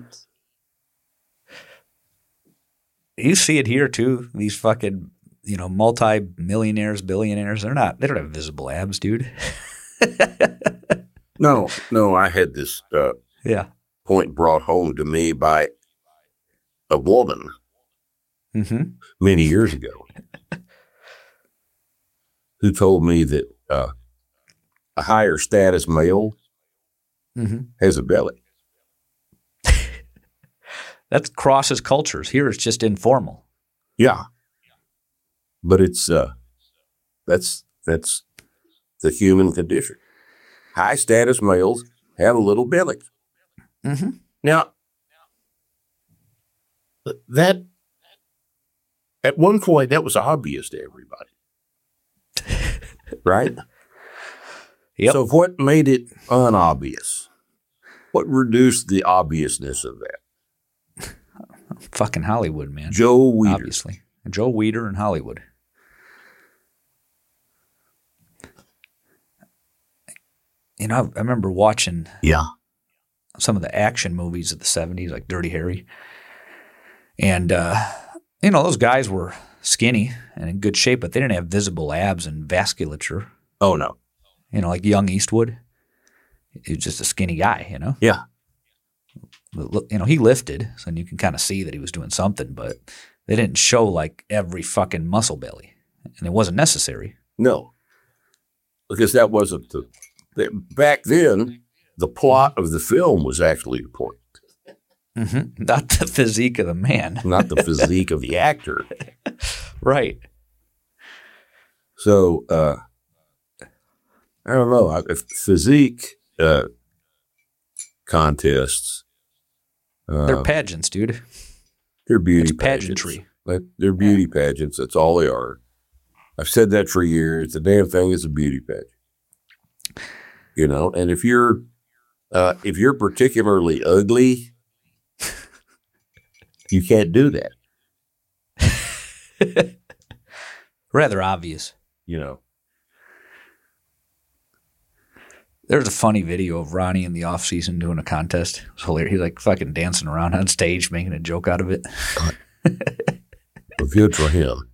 You see it here too. These fucking, you know, multi-millionaires, billionaires, they're not, they don't have visible abs, dude. No, no, I had this uh, Yeah. point brought home to me by a woman Mm-hmm. many years ago who told me that uh, a higher status male Mm-hmm. has a belly. That crosses cultures. Here it's just informal. Yeah. But it's, uh, that's, that's the human condition. High status males have a little belly. Mm-hmm. Now, that, at one point, that was obvious to everybody. Right? Yep. So what made it unobvious? What reduced the obviousness of that? Fucking Hollywood, man. Joe Weider. Obviously. Joe Weider in Hollywood. You know, I remember watching Yeah. some of the action movies of the seventies, like Dirty Harry. And, uh, you know, those guys were skinny and in good shape, but they didn't have visible abs and vasculature. Oh, no. You know, like young Eastwood. He was just a skinny guy, you know? Yeah. You know, he lifted, so you can kind of see that he was doing something, but they didn't show like every fucking muscle belly. And it wasn't necessary. No. Because that wasn't the, the back then, the plot of the film was actually important, Mm-hmm. Not the physique of the man. not the physique of the actor. Right. So, uh, I don't know. I- If physique uh, contests, uh, They're pageants, dude. they're beauty It's pageantry. pageants. Like, they're beauty pageants. That's all they are. I've said that for years. The damn thing is a beauty pageant. You know, and if you're uh, if you're particularly ugly, you can't do that. Rather obvious. You know. There's a funny video of Ronnie in the off season doing a contest. It was hilarious. He's like fucking dancing around on stage, making a joke out of it. But good for him.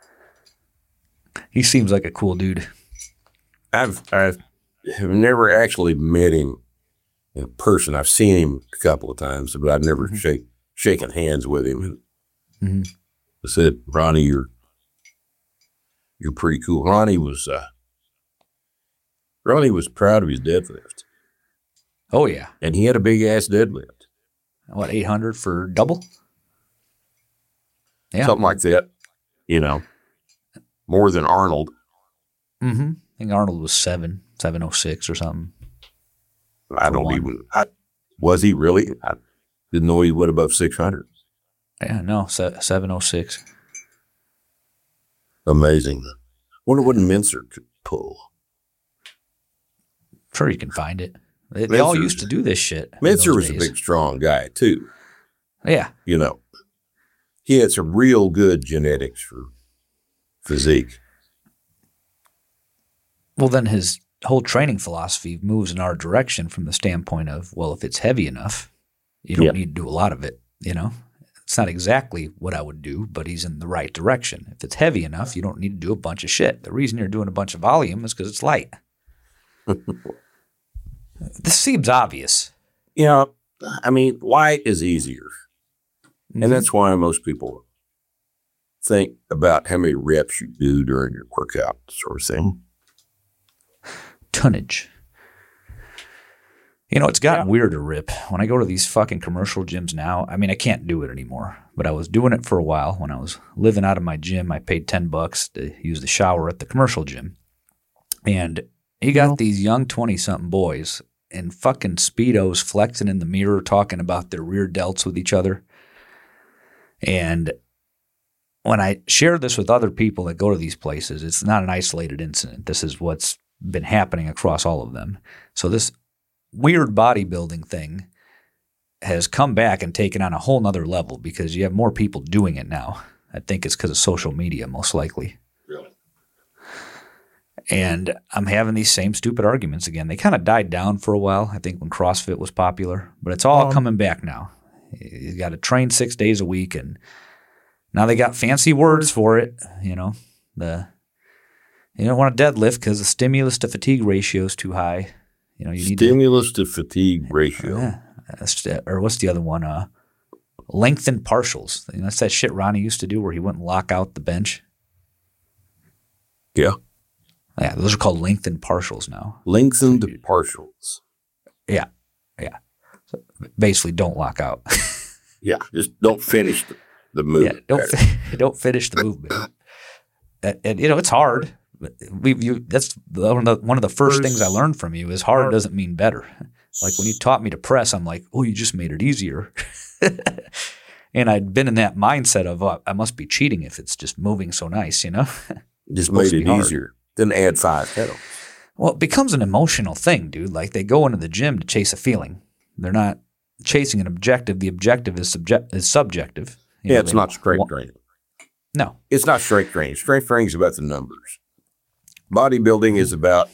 He seems like a cool dude. I've I've have never actually met him in person. I've seen him a couple of times, but I've never Mm-hmm. shake, shaken hands with him. Mm-hmm. I said, Ronnie, you're you're pretty cool. Ronnie was uh, Ronnie was proud of his deadlift, Oh, yeah. and he had a big ass deadlift, What, eight hundred for double? Yeah. something like that. You know, more than Arnold. Mm-hmm. I think Arnold was seven, seven oh six or something. I For don't one. even. I, was he really? I didn't know he went above six hundred. Yeah, no, se- seven oh six. Amazing. Wonder what Mincer could pull. Sure, you can find it. They, they all Mincer's- used to do this shit. in Mincer those was a days. big, strong guy too. Yeah. You know, he had some real good genetics for physique. Well, then his whole training philosophy moves in our direction from the standpoint of, well, if it's heavy enough, you don't Yeah. need to do a lot of it, you know? It's not exactly what I would do, but he's in the right direction. If it's heavy enough, you don't need to do a bunch of shit. The reason you're doing a bunch of volume is because it's light. This seems obvious. Yeah, I mean, light is easier. Mm-hmm. And that's why most people think about how many reps you do during your workout, sort of thing. Tonnage. You know, it's gotten yeah. weird to rip. When I go to these fucking commercial gyms now, I mean, I can't do it anymore, but I was doing it for a while. When I was living out of my gym, I paid ten bucks to use the shower at the commercial gym. And you got these young twenty-something boys in fucking Speedos flexing in the mirror, talking about their rear delts with each other. And when I share this with other people that go to these places, it's not an isolated incident. This is what's been happening across all of them. So this weird bodybuilding thing has come back and taken on a whole nother level because you have more people doing it now. I think it's because of social media, most likely. Really? And I'm having these same stupid arguments again. They kind of died down for a while, I think, when CrossFit was popular, but it's all um, coming back now. You got to train six days a week, and now they got fancy words for it. You know, the you don't want to deadlift because the stimulus to fatigue ratio is too high. You know, you need stimulus to, to fatigue ratio. Yeah, or what's the other one? Uh, lengthened partials. You know, that's that shit Ronnie used to do where he wouldn't lock out the bench. Yeah. Yeah, those are called lengthened partials now. Lengthened partials. Yeah, yeah. So basically, don't lock out. Yeah, just don't finish the, the movement. Yeah, don't fi- don't finish the movement. and, and you know, it's hard. But we, you, that's one of the, one of the first, first things I learned from you is hard doesn't mean better. Like when you taught me to press, I'm like, oh, you just made it easier. And I'd been in that mindset of, oh, I must be cheating if it's just moving so nice, you know? Just made it easier. Then add five pedals. Well, it becomes an emotional thing, dude. Like they go into the gym to chase a feeling. They're not chasing an objective. The objective is subject is subjective. You yeah, know, it's not strength training. No. It's not strength training. Strength training is about the numbers. Bodybuilding is about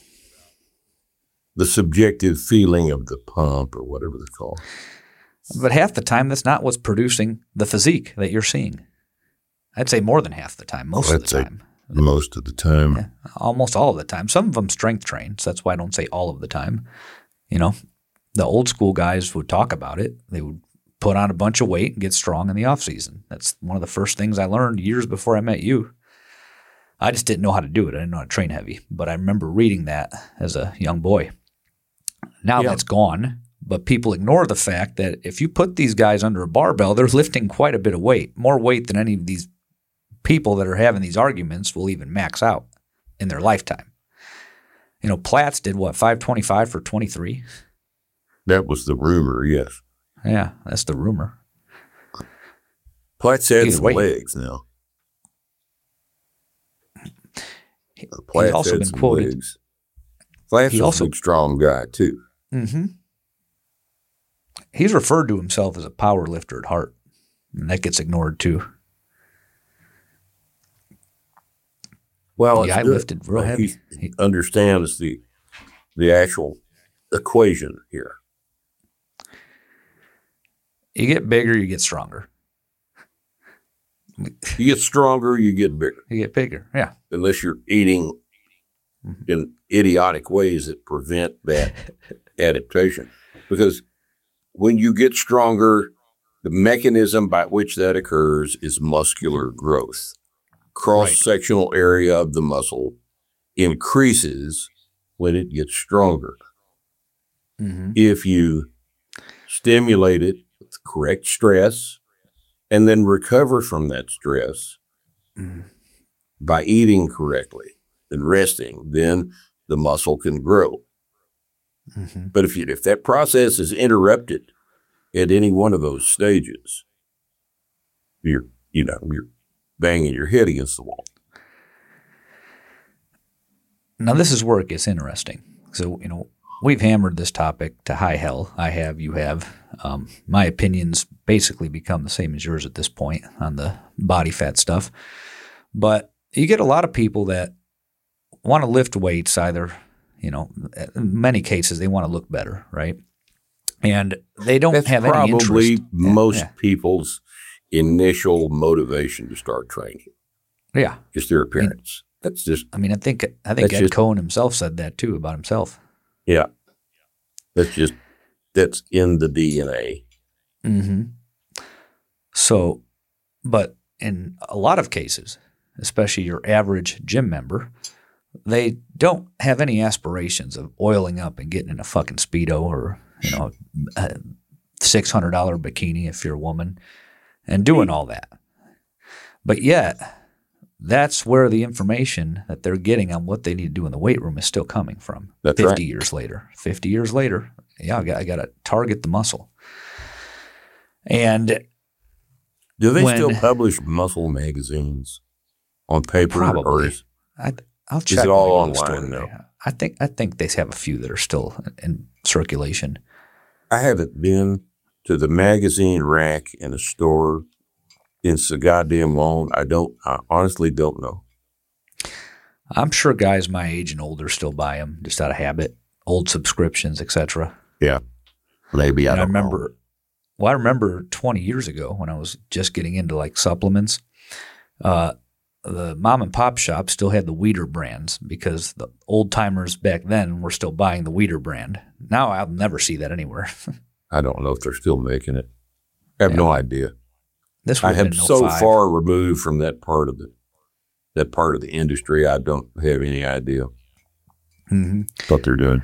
the subjective feeling of the pump or whatever they're called. But half the time, that's not what's producing the physique that you're seeing. I'd say more than half the time, most I'd of the say time. Most of the time. Yeah, almost all of the time. Some of them strength train, so that's why I don't say all of the time. You know, the old school guys would talk about it. They would put on a bunch of weight and get strong in the off season. That's one of the first things I learned years before I met you. I just didn't know how to do it. I didn't know how to train heavy. But I remember reading that as a young boy. Now yeah. that's gone. But people ignore the fact that if you put these guys under a barbell, they're lifting quite a bit of weight, more weight than any of these people that are having these arguments will even max out in their lifetime. You know, Platts did what, five twenty-five for twenty-three? That was the rumor, yes. Yeah, that's the rumor. Platts had some legs now. Platts He's also had been some quoted. legs. Platts is also, a big, strong guy, too. Mm-hmm. He's referred to himself as a power lifter at heart, and that gets ignored, too. Well, yeah, I good. lifted real heavy. He, he understands the the actual equation here. You get bigger, you get stronger. You get stronger, you get bigger. You get bigger, yeah. Unless you're eating mm-hmm. in idiotic ways that prevent that adaptation. Because when you get stronger, the mechanism by which that occurs is muscular growth. Cross-sectional right. area of the muscle increases when it gets stronger. Mm-hmm. If you stimulate it with the correct stress and then recover from that stress mm-hmm. by eating correctly and resting, then the muscle can grow. Mm-hmm. But if you, if that process is interrupted at any one of those stages, you're, you know, you're banging your head against the wall. Now, this is where it gets interesting. So, you know, we've hammered this topic to high hell. I have, you have. Um, my opinions basically become the same as yours at this point on the body fat stuff. But you get a lot of people that want to lift weights either, you know, in many cases they want to look better, right? And they don't That's have any interest. Probably most yeah. people's initial motivation to start training. Yeah. Just their appearance. I mean, that's just. I mean, I think I think Ed just, Cohen himself said that too about himself. Yeah. That's just that's in the D N A. Mm-hmm. So, but in a lot of cases, especially your average gym member, they don't have any aspirations of oiling up and getting in a fucking Speedo or, you know, a six hundred dollars bikini if you're a woman and doing all that. But yet, that's where the information that they're getting on what they need to do in the weight room is still coming from. That's fifty right. years later. fifty years later, yeah, I got, I got to target the muscle. And do they when, still publish muscle magazines on paper? Probably. Or is, I, I'll check. is it all online now? I think I think they have a few that are still in circulation. I haven't been to the magazine rack in a store in so goddamn long. I don't. I honestly don't know. I'm sure guys my age and older still buy them just out of habit, old subscriptions, et cetera. Yeah, maybe. I and don't I remember. know. Well, I remember twenty years ago when I was just getting into like supplements. Uh, the mom and pop shop still had the Weider brands because the old timers back then were still buying the Weider brand. Now I'll never see that anywhere. I don't know if they're still making it. I have Yeah. no idea. This I would have am been so oh five. far removed from that part of the that part of the industry. I don't have any idea Mm-hmm. what they're doing.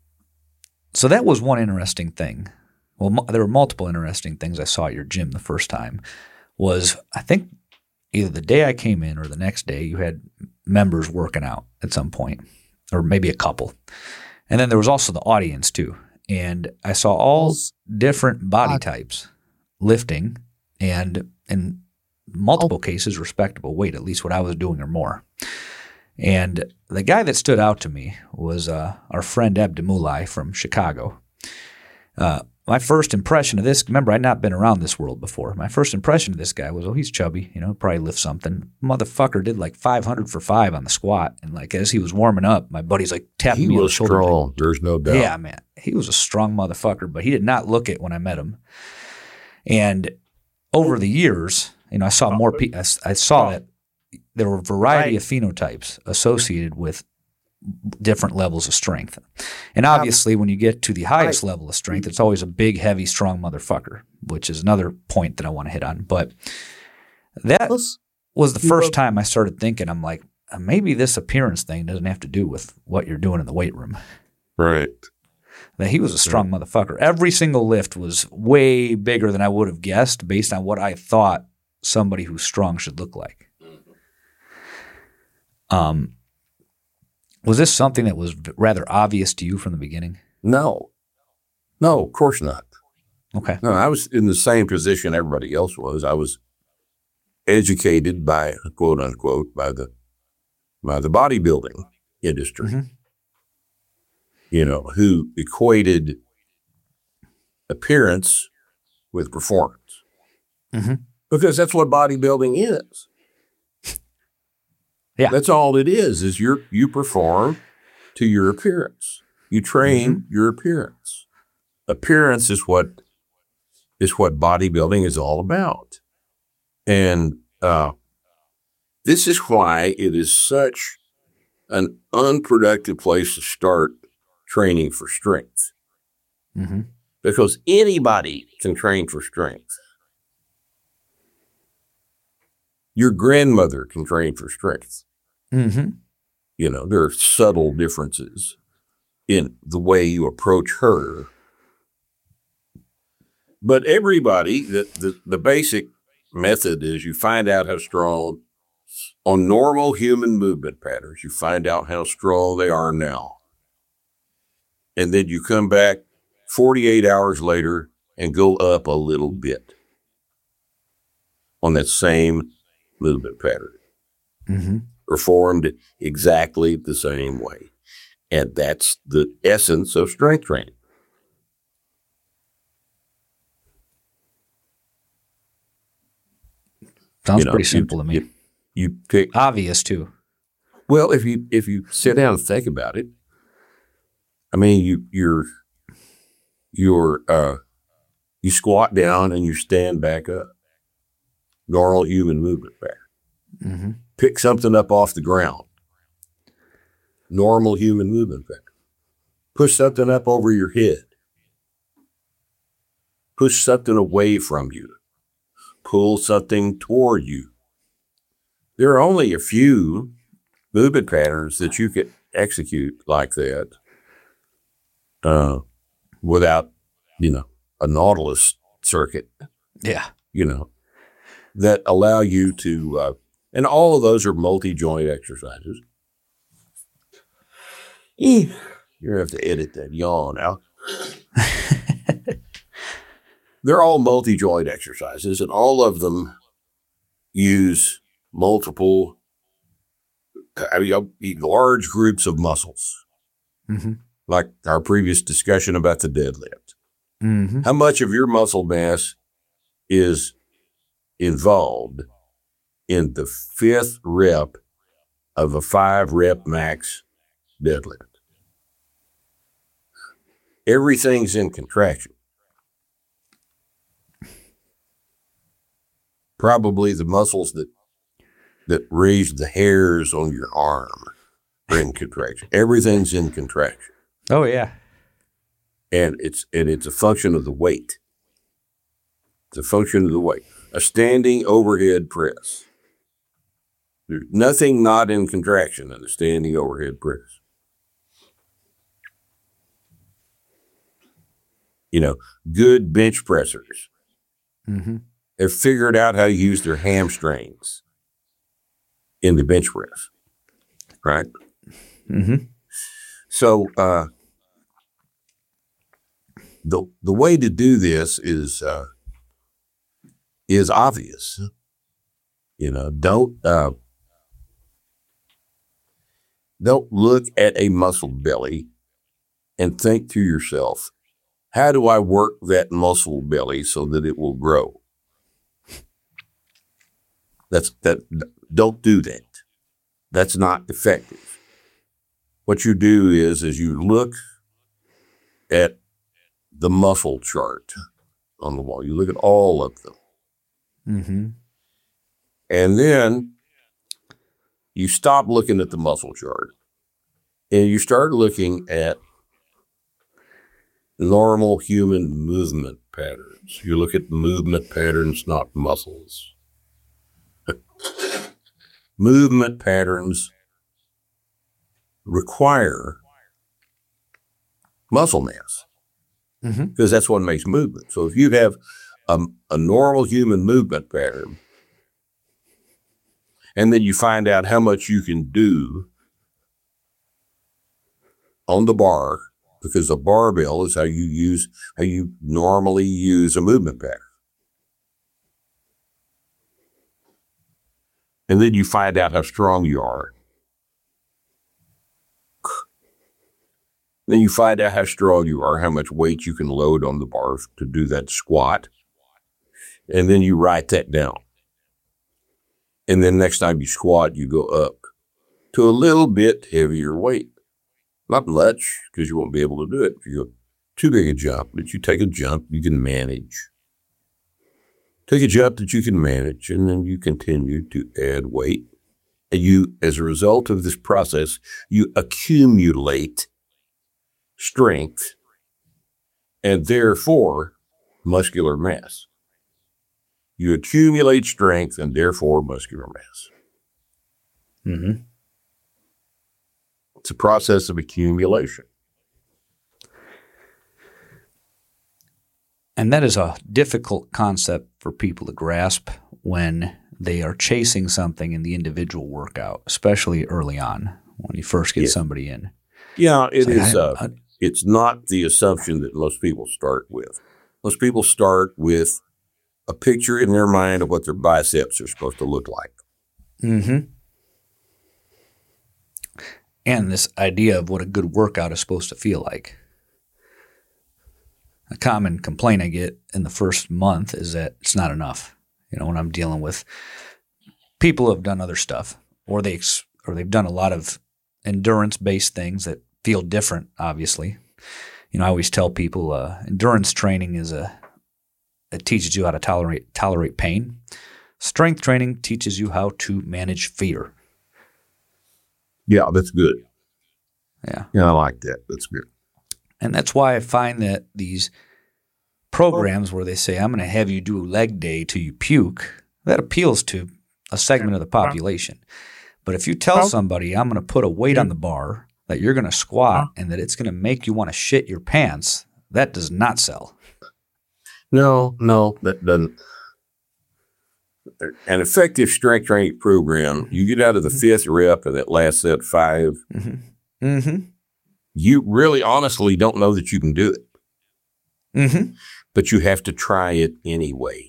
So that was one interesting thing. Well, mu- there were multiple interesting things I saw at your gym the first time. Was I think either the day I came in or the next day you had members working out at some point, or maybe a couple. And then there was also the audience too. And I saw all different body types lifting and in multiple cases respectable weight, at least what I was doing or more. And the guy that stood out to me was uh, our friend Eb Demulai from Chicago. Uh, my first impression of this, remember I'd not been around this world before. My first impression of this guy was, oh, he's chubby, you know, probably lifts something. Motherfucker did like five hundred for five on the squat. And like as he was warming up, my buddy's like tapping He me on the was shoulder. strong. There's no doubt. Yeah, man. He was a strong motherfucker, but he did not look it when I met him. And over the years, you know, I saw more people. I saw that there were a variety of phenotypes associated with different levels of strength. And obviously, when you get to the highest level of strength, it's always a big, heavy, strong motherfucker, which is another point that I want to hit on. But that was the first time I started thinking, I'm like, maybe this appearance thing doesn't have to do with what you're doing in the weight room. Right. That he was a strong right. motherfucker. Every single lift was way bigger than I would have guessed based on what I thought somebody who's strong should look like. Um, was this something that was rather obvious to you from the beginning? No. No, of course not. Okay. No, I was in the same position everybody else was. I was educated by, quote unquote, by the by the bodybuilding industry. Mm-hmm. You know, who equated appearance with performance. Mm-hmm. Because that's what bodybuilding is. Yeah. That's all it is, is you you perform to your appearance. You train mm-hmm. your appearance. Appearance is what is what bodybuilding is all about. And uh, this is why it is such an unproductive place to start training for strength. Mm-hmm. Because anybody can train for strength. Your grandmother can train for strength. Mm-hmm. You know, there are subtle differences in the way you approach her. But everybody, the, the, the basic method is you find out how strong, on normal human movement patterns, you find out how strong they are now. And then you come back forty-eight hours later and go up a little bit on that same movement pattern. Mm-hmm. Performed exactly the same way. And that's the essence of strength training. Sounds you know, pretty simple you, to me. You, you pick obvious too. Well, if you if you sit down and think about it, I mean, you you're you're uh, you squat down and you stand back up. normal human movement pattern. Mm-hmm. Pick something up off the ground. Normal human movement pattern. Push something up over your head. Push something away from you. Pull something toward you. There are only a few movement patterns that you could execute like that uh, without, you know, a Nautilus circuit. Yeah. You know, that allow you to, uh, and all of those are multi-joint exercises. You're going to have to edit that yawn out. They're all multi-joint exercises, and all of them use multiple, I mean, large groups of muscles. Mm-hmm. Like our previous discussion about the deadlift. Mm-hmm. How much of your muscle mass is involved in the fifth rep of a five rep max deadlift? Everything's in contraction. Probably the muscles that that raise the hairs on your arm are in contraction. Everything's in contraction. Oh, yeah. And it's and it's a function of the weight. It's a function of the weight. A standing overhead press. There's nothing not in contraction in a standing overhead press. You know, good bench pressers Mm-hmm. have figured out how to use their hamstrings in the bench press, right? Mm-hmm. So uh, the the way to do this is uh, is obvious. You know, don't uh, don't look at a muscle belly and think to yourself, how do I work that muscle belly so that it will grow? That's that. Don't do that. That's not effective. What you do is, is you look at the muscle chart on the wall. You look at all of them. Mm-hmm. And then you stop looking at the muscle chart and you start looking at normal human movement patterns. You look at movement patterns, not muscles. Movement patterns require muscle mass because Mm-hmm. that's what makes movement. So if you have a, a normal human movement pattern and then you find out how much you can do on the bar, because a barbell is how you use, how you normally use a movement pattern. And then you find out how strong you are. Then you find out how strong you are, how much weight you can load on the bar to do that squat. And then you write that down. And then next time you squat, you go up to a little bit heavier weight. Not much, because you won't be able to do it if you go too big a jump, but you take a jump you can manage. Take a jump that you can manage, and then you continue to add weight. And you, as a result of this process, you accumulate strength and therefore muscular mass. You accumulate strength and therefore muscular mass. Mm-hmm. It's a process of accumulation. And that is a difficult concept for people to grasp when they are chasing something in the individual workout, especially early on when you first get Yeah. somebody in. Yeah, it It's like, is. I- Uh, I- it's not the assumption that most people start with. Most people start with a picture in their mind of what their biceps are supposed to look like. Mm-hmm. And this idea of what a good workout is supposed to feel like. A common complaint I get in the first month is that it's not enough. You know, when I'm dealing with people who have done other stuff, or they ex- or they've done a lot of endurance-based things that feel different. Obviously, you know, I always tell people uh, endurance training is a it teaches you how to tolerate tolerate pain. Strength training teaches you how to manage fear. Yeah, that's good. Yeah. Yeah, I like that. That's good. And that's why I find that these programs where they say, I'm going to have you do a leg day till you puke, that appeals to a segment of the population. But if you tell somebody, I'm going to put a weight on the bar, that you're going to squat, and that it's going to make you want to shit your pants, that does not sell. No, no, that doesn't. An effective strength training program, you get out of the fifth rep of that last set five, Mm-hmm. Mm-hmm. you really honestly don't know that you can do it. Mm-hmm. But you have to try it anyway.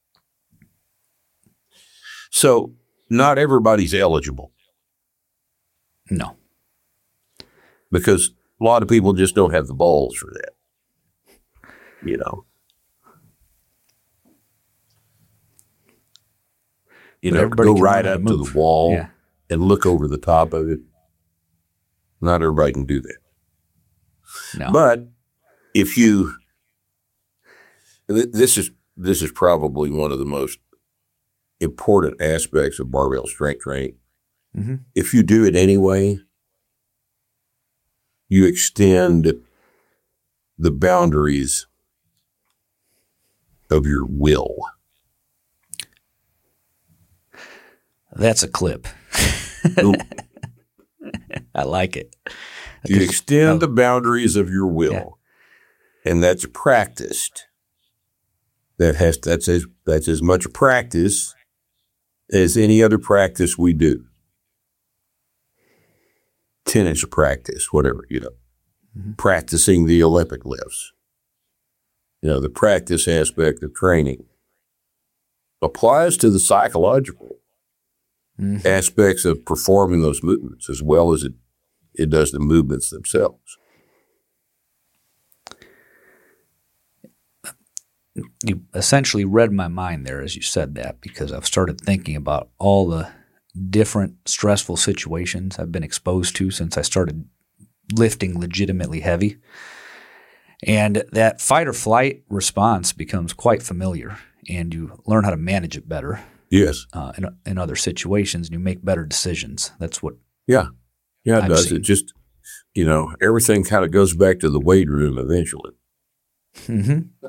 So not everybody's eligible. No. Because a lot of people just don't have the balls for that. You know. You But know, everybody go can right learn how up to to move. the wall Yeah. and look over the top of it. Not everybody can do that. No. But if you, th- this is this is probably one of the most important aspects of barbell strength training. Mm-hmm. If you do it anyway, you extend the boundaries of your will. That's a clip. I like it. You extend Oh. the boundaries of your will, Yeah. and that's practiced. That has that's as that's as much a practice as any other practice we do. Tennis practice, whatever, you know, Mm-hmm. practicing the Olympic lifts. You know, the practice aspect of training applies to the psychological Mm-hmm. aspects of performing those movements as well as it, it does the movements themselves. You essentially read my mind there as you said that, because I've started thinking about all the different stressful situations I've been exposed to since I started lifting legitimately heavy. And that fight or flight response becomes quite familiar, and you learn how to manage it better Yes. uh, in, in other situations, and you make better decisions. That's what Yeah. Yeah, it I've does. seen. It just, you know, everything kind of goes back to the weight room eventually. Mm-hmm.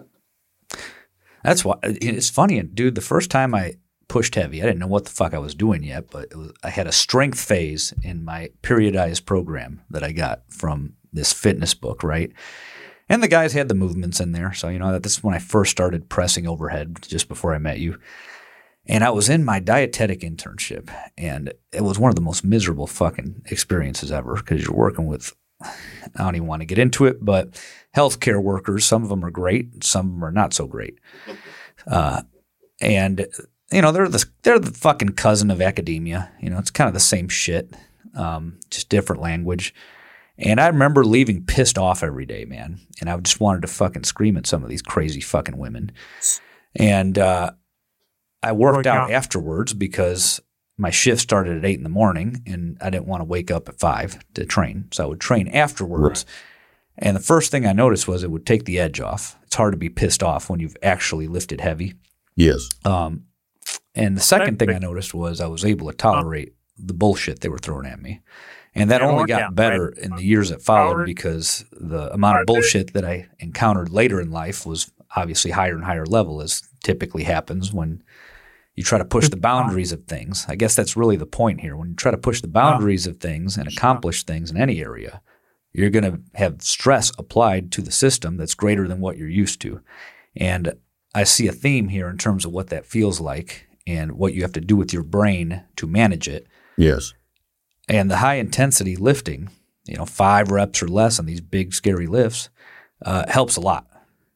That's why it's funny, dude. The first time I pushed heavy, I didn't know what the fuck I was doing yet, but it was, I had a strength phase in my periodized program that I got from this fitness book, right? And the guys had the movements in there, so you know this is when I first started pressing overhead, just before I met you. And I was in my dietetic internship, and it was one of the most miserable fucking experiences ever, because you're working with, I don't even want to get into it, but healthcare workers. Some of them are great, some of them are not so great. Uh, and you know they're the they're the fucking cousin of academia. You know, it's kind of the same shit, um, just different language. And I remember leaving pissed off every day, man. And I just wanted to fucking scream at some of these crazy fucking women. And uh, I worked out afterwards because my shift started at eight in the morning, and I didn't want to wake up at five to train. So I would train afterwards. Right. And the first thing I noticed was it would take the edge off. It's hard to be pissed off when you've actually lifted heavy. Yes. Um, and the second thing I noticed was I was able to tolerate the bullshit they were throwing at me. And that only got better in the years that followed, because the amount of bullshit that I encountered later in life was obviously higher and higher level, as typically happens when you try to push the boundaries of things. I guess that's really the point here. When you try to push the boundaries of things and accomplish things in any area, you're going to have stress applied to the system that's greater than what you're used to. And I see a theme here in terms of what that feels like and what you have to do with your brain to manage it. Yes. And the high intensity lifting, you know, five reps or less on these big scary lifts, uh, helps a lot.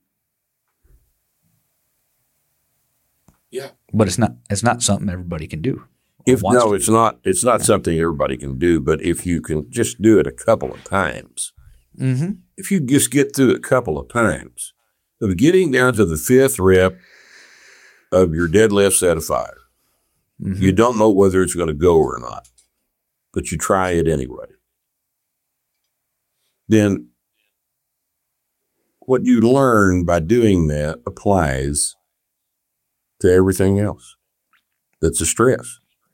Yeah. But it's not it's not something everybody can do. If wants no, to it's not it's not something everybody can do, but if you can just do it a couple of times. Mm-hmm. If you just get through it a couple of times, of getting down to the fifth rep of your deadlift set of five, Mm-hmm. you don't know whether it's going to go or not, but you try it anyway. Then what you learn by doing that applies to everything else. that's a stress.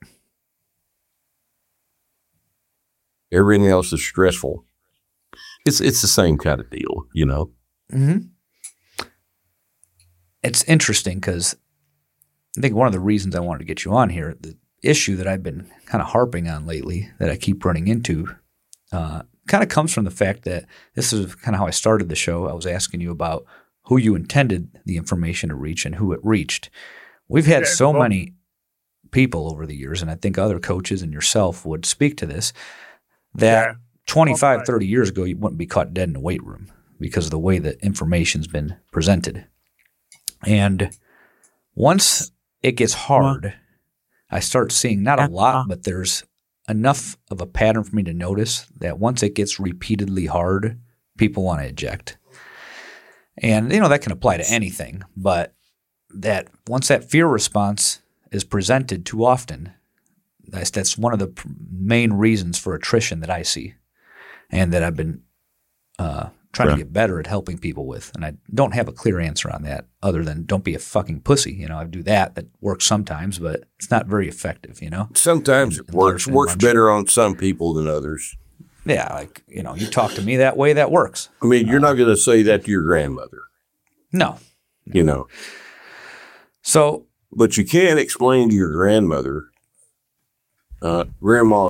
Everything else is stressful. It's it's the same kind of deal, you know. Mm-hmm. It's interesting because I think one of the reasons I wanted to get you on here, the issue that I've been kind of harping on lately that I keep running into, uh, kind of comes from the fact that this is kind of how I started the show. I was asking you about who you intended the information to reach and who it reached. We've had so many people over the years, and I think other coaches and yourself would speak to this, that twenty-five, thirty years ago, you wouldn't be caught dead in the weight room because of the way that information's been presented. And once it gets hard, I start seeing not a lot, but there's enough of a pattern for me to notice that once it gets repeatedly hard, people want to eject. And, you know, that can apply to anything, but that once that fear response is presented too often, that's, that's one of the main reasons for attrition that I see and that I've been uh, trying right. to get better at helping people with. And I don't have a clear answer on that other than don't be a fucking pussy. You know, I do that. That works sometimes, but it's not very effective, you know? Sometimes it works. Works better on some people than others. Yeah, like, you know, you talk to me that way, that works. I mean, you're uh, not going to say that to your grandmother. No. You know. So. But you can explain to your grandmother, uh, Grandma,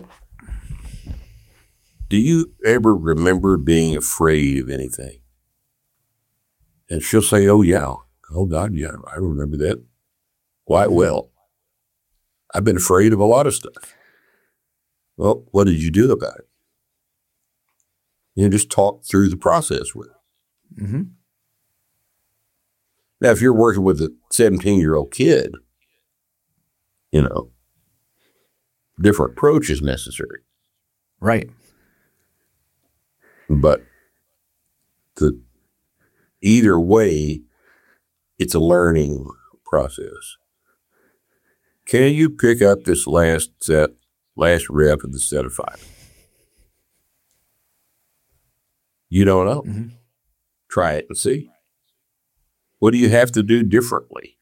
do you ever remember being afraid of anything? And she'll say, oh, yeah. Oh, God, yeah, I remember that quite well. I've been afraid of a lot of stuff. Well, what did you do about it? You know, just talk through the process with her. Mm-hmm. Now, if you're working with a seventeen-year-old kid, you know, different approach is necessary. Right. But the either way, it's a learning process. Can you pick up this last set, last rep of the set of five? You don't know. Mm-hmm. Try it and see. What do you have to do differently?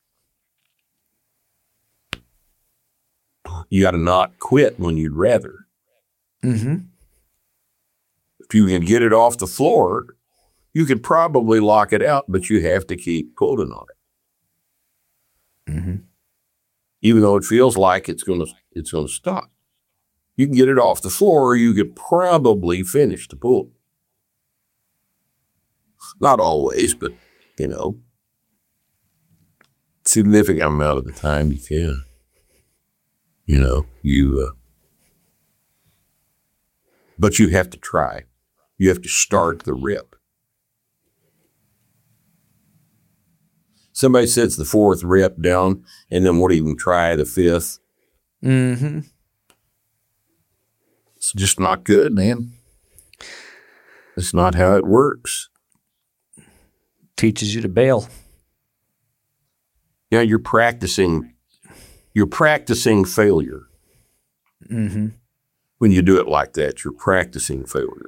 You got to not quit when you'd rather. Mm-hmm. If you can get it off the floor, you could probably lock it out, but you have to keep pulling on it. Mm-hmm. Even though it feels like it's going to it's going to stop. You can get it off the floor, or you could probably finish the pull. Not always, but, you know, significant amount of the time you can. You know, you, uh, but you have to try. You have to start the rep. Somebody sets the fourth rep down and then won't even try the fifth. Mm-hmm. It's just not good, man. That's not how it works. Teaches you to bail. Yeah, you're practicing. You're practicing failure. Mm-hmm. When you do it like that, you're practicing failure.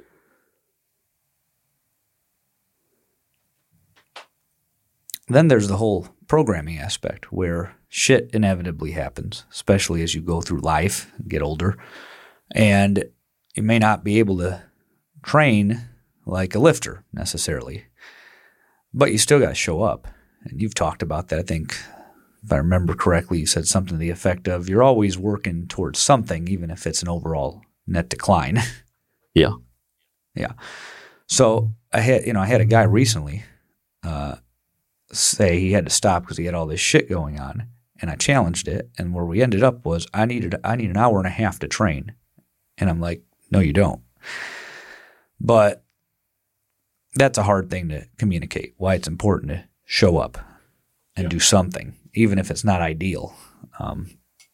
Then there's the whole programming aspect where shit inevitably happens, especially as you go through life and get older. And you may not be able to train like a lifter necessarily, but you still got to show up. And you've talked about that. I think, if I remember correctly, you said something to the effect of you're always working towards something, even if it's an overall net decline. Yeah. Yeah. So I had, you know, I had a guy recently uh, say he had to stop because he had all this shit going on, and I challenged it. And where we ended up was I needed I need an hour and a half to train, and I'm like, no, you don't. But that's a hard thing to communicate. Why it's important to show up and yeah. do something, even if it's not ideal. Um,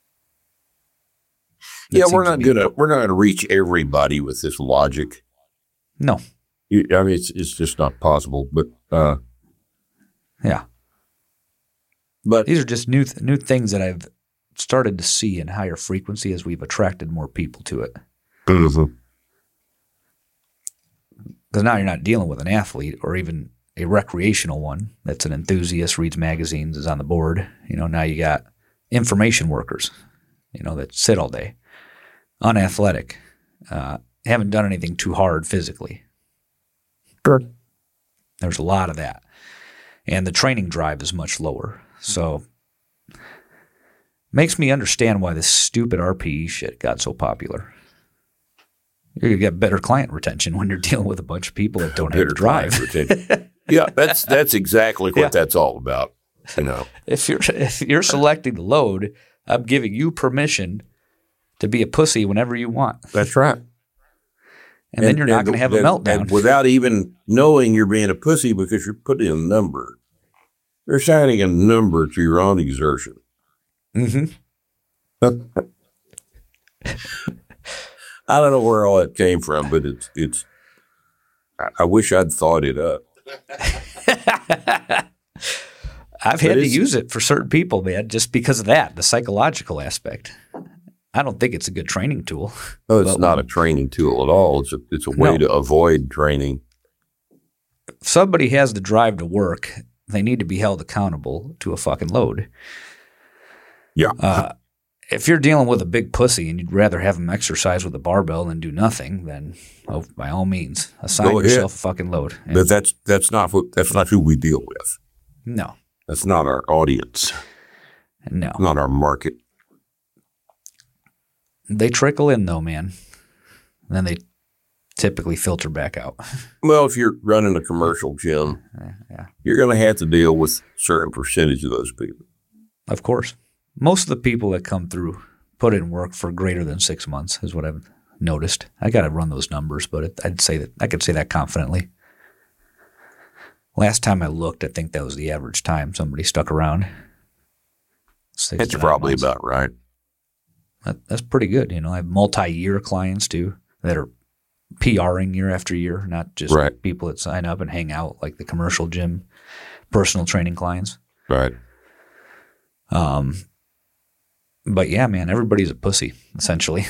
yeah, we're not gonna we're not gonna reach everybody with this logic. No, you, I mean it's it's just not possible. But uh, yeah, but these are just new th- new things that I've started to see in higher frequency as we've attracted more people to it. Mm-hmm. Because now you're not dealing with an athlete or even a recreational one that's an enthusiast, reads magazines, is on the board. You know, now you got information workers, you know, that sit all day, unathletic, uh, haven't done anything too hard physically. Sure. There's a lot of that. And the training drive is much lower. So makes me understand why this stupid R P E shit got so popular. You're going to get better client retention when you're dealing with a bunch of people that don't Better have to drive. client retention. Yeah, that's that's exactly what Yeah. that's all about. You know, If you're if you're selecting the load, I'm giving you permission to be a pussy whenever you want. that's right. And, then you're not going to have a and- meltdown. and without even knowing you're being a pussy because you're putting a number. They're assigning a number to your own exertion. Mm-hmm. I don't know where all that came from, but it's it's. I, I wish I'd thought it up. I've had But to it's- use it for certain people, man, just because of that, the psychological aspect. I don't think it's a good training tool. No, it's But- not a training tool at all. It's a it's a way No. to avoid training. If somebody has the drive to work, they need to be held accountable to a fucking load. Yeah. Uh, if you're dealing with a big pussy and you'd rather have them exercise with a barbell than do nothing, then oh, by all means, assign Go ahead. yourself a fucking load. And But that's that's not what that's not who we deal with. no, That's not our audience. no. Not our market. They trickle in though, man. And then they typically filter back out. Well, if you're running a commercial gym, Yeah, you're going to have to deal with a certain percentage of those people. of course. Most of the people that come through put in work for greater than six months is what I've noticed. I got to run those numbers, but it, I'd say that I could say that confidently. Last time I looked, I think that was the average time somebody stuck around. Six That's to nine probably months. about right. That, that's pretty good. You know, I have multi-year clients too that are PRing year after year, not just Right. people that sign up and hang out like the commercial gym, personal training clients. Right. Um, but yeah, man, everybody's a pussy essentially.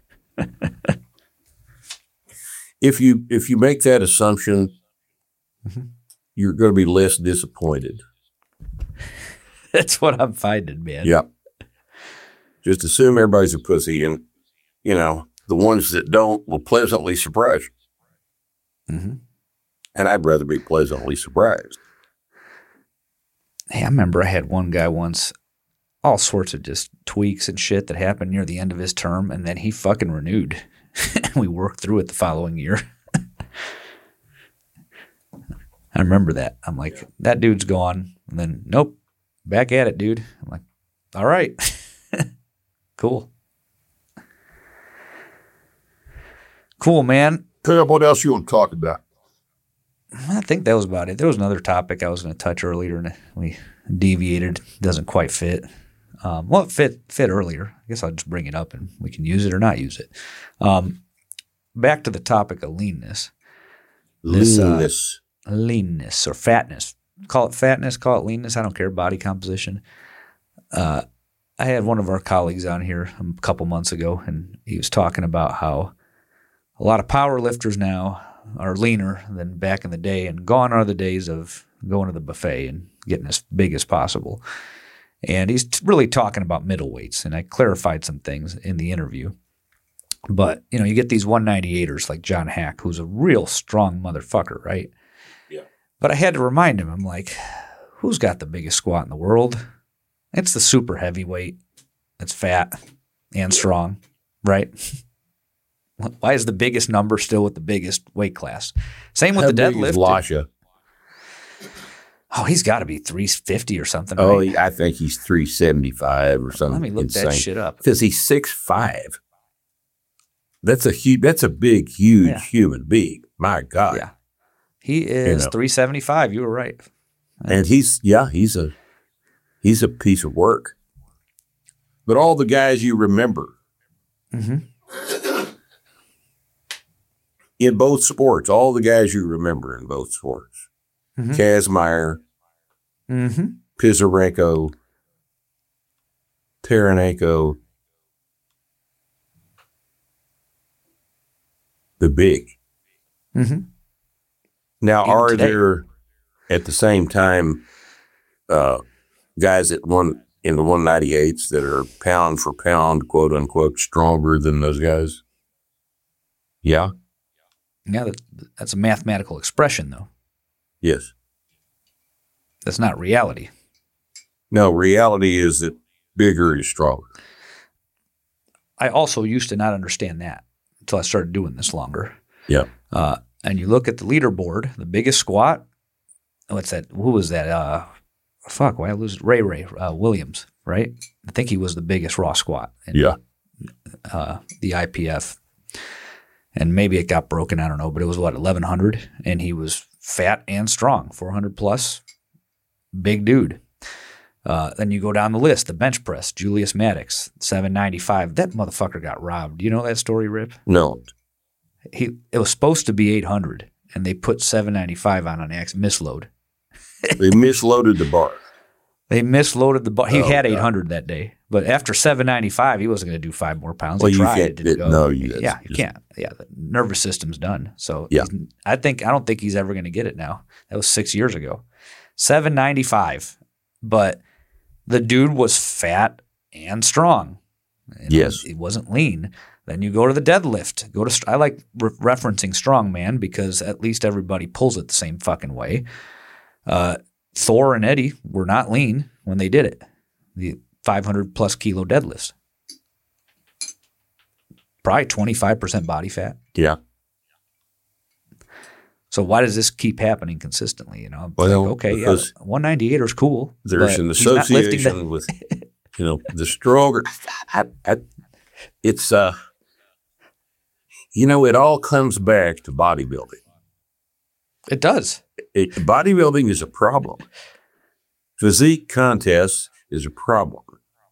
If you if you make that assumption, Mm-hmm. you're going to be less disappointed. That's what I'm finding, man. Yep. Just assume everybody's a pussy, and you know the ones that don't will pleasantly surprise you. Mm-hmm. And I'd rather be pleasantly surprised. Hey, I remember I had one guy once, all sorts of just tweaks and shit that happened near the end of his term, and then he fucking renewed. We worked through it the following year. I remember that. I'm like, yeah. That dude's gone. And then, nope, back at it, dude. I'm like, all right. Cool. Cool, man. Tell me what else you want to talk about. I think that was about it. There was another topic I was going to touch earlier, and we deviated. Doesn't quite fit. Um, well, it fit fit earlier. I guess I'll just bring it up, and we can use it or not use it. Um, back to the topic of leanness. This, Leanness. Uh, leanness or fatness. Call it fatness, call it leanness. I don't care. Body composition. Uh, I had one of our colleagues on here a couple months ago, and he was talking about how a lot of power lifters now are leaner than back in the day, and gone are the days of going to the buffet and getting as big as possible. And he's really talking about middleweights, and I clarified some things in the interview. But, you know, you get these one ninety-eighters like John Hack, who's a real strong motherfucker, right? Yeah. But I had to remind him, I'm like, who's got the biggest squat in the world? It's the super heavyweight that's fat and strong, right? Why is the biggest number still with the biggest weight class? Same with How the big is deadlift. Lasha? Oh, he's got to be three fifty or something. Oh, right? I think he's three seventy-five or something. Let me look insane. that shit up. Because he's six five. That's a huge. That's a big, huge Yeah. human being. My God. Yeah. He is You know. three seventy-five. You were right. And he's yeah, he's a he's a piece of work. But all the guys you remember Mm-hmm. in both sports, all the guys you remember in both sports, Mhm. Kazmaier, Mm-hmm. Pizarenko, Taranenko, the big. Mm-hmm. Now, Even are today. there at the same time uh, guys that want in the one ninety-eights that are pound for pound, quote unquote, stronger than those guys? Yeah. Yeah, that, that's a mathematical expression, though. Yes. That's not reality. No, reality is that bigger is stronger. I also used to not understand that until I started doing this longer. Yeah. Uh, and you look at the leaderboard, the biggest squat. What's that? Who was that? Uh, fuck, why I lose it? Ray Ray uh, Williams, right? I think he was the biggest raw squat in Yeah. uh, the I P F. And maybe it got broken, I don't know, but it was what, eleven hundred? And he was fat and strong, four hundred plus, big dude. Uh, then you go down the list, the bench press, Julius Maddox, seven ninety-five. That motherfucker got robbed. Do you know that story, Rip? No. He It was supposed to be eight hundred, and they put seven ninety-five on an X misload. They misloaded the bar. They misloaded the bar. He Oh, had God. eight hundred that day, but after seven ninety-five, he wasn't going to do five more pounds. Well, he you tried. can't- It didn't it- go. no, you- yeah, that's you just- can't. Yeah, the nervous system's done. So Yeah. he's- I think I don't think he's ever going to get it now. That was six years ago. seven ninety-five, but the dude was fat and strong. You know, Yes. he wasn't lean. Then you go to the deadlift. Go to I like re- referencing strongman because at least everybody pulls it the same fucking way. Uh, Thor and Eddie were not lean when they did it. The five hundred plus kilo deadlifts. Probably twenty-five percent body fat. Yeah. So why does this keep happening consistently? You know, It's Well, like, okay, yeah, because one ninety-eight is cool. There's but an he's not lifting association the- with, you know, the stronger. I, I, it's, uh, you know, it all comes back to bodybuilding. It does. It, bodybuilding is a problem. Physique contests is a problem.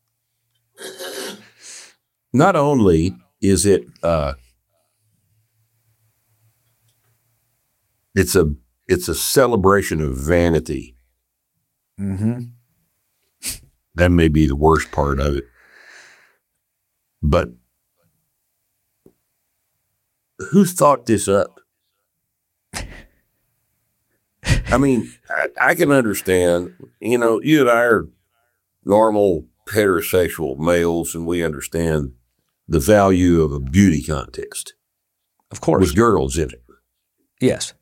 Not only is it, uh, it's a it's a celebration of vanity. Mm-hmm. That may be the worst part of it. But who thought this up? I mean, I, I can understand, you know, you and I are normal heterosexual males, and we understand the value of a beauty contest Of course. with girls in it. Yes.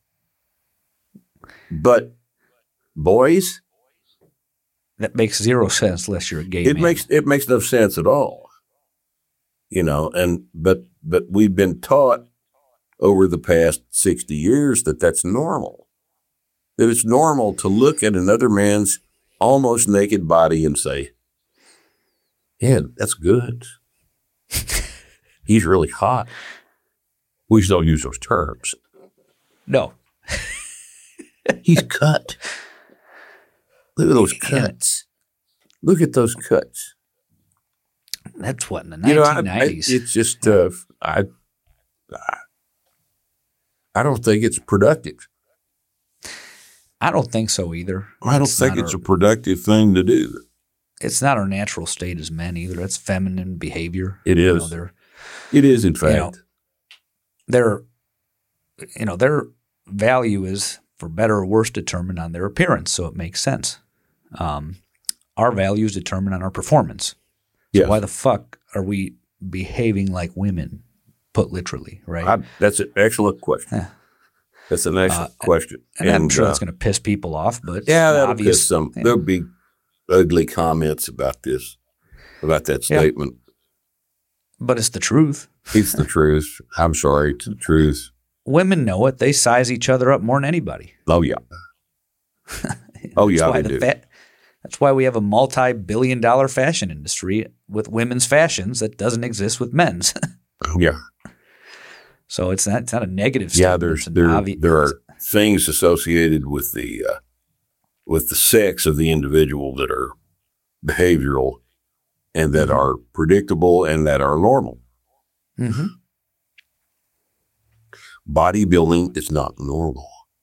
But boys, That makes zero sense unless you're a gay it man. makes it makes no sense at all. You know, and but but we've been taught over the past sixty years that that's normal. That it's normal to look at another man's almost naked body and say, yeah, that's good. He's really hot. We just don't use those terms. No. He's cut. Look at those cuts. Look at those cuts. That's what, in the You know, I, nineteen I, nineties? it's just, uh, I, I, I don't think it's productive. I don't think so either. I don't It's think not it's our- a productive thing to do. It's not our natural state as men either. That's feminine behavior. It You is. know, they're, It is, in you fact. know, their, you know, their value is for better or worse determined on their appearance, so it makes sense. Um, our value is determined on our performance. So Yes. why the fuck are we behaving like women, put literally, right? I, that's an excellent question. Yeah. That's an excellent Uh, question. and, I'm sure uh, that's going to piss people off, but yeah, it's that'll obvious. piss some. Yeah. There'll be ugly comments about this, about that Yeah. statement. But it's the truth. It's the truth. I'm sorry, it's the truth. Women know it. They size each other up more than anybody. Oh yeah. Oh yeah, That's why they the do. fa- that's why we have a multi-billion dollar fashion industry with women's fashions that doesn't exist with men's. Yeah. So it's not, it's not a negative Yeah, statement. there's It's an there obvi- there are things associated with the uh, with the sex of the individual that are behavioral and that Mhm. are predictable and that are normal. Mhm. Bodybuilding is not normal.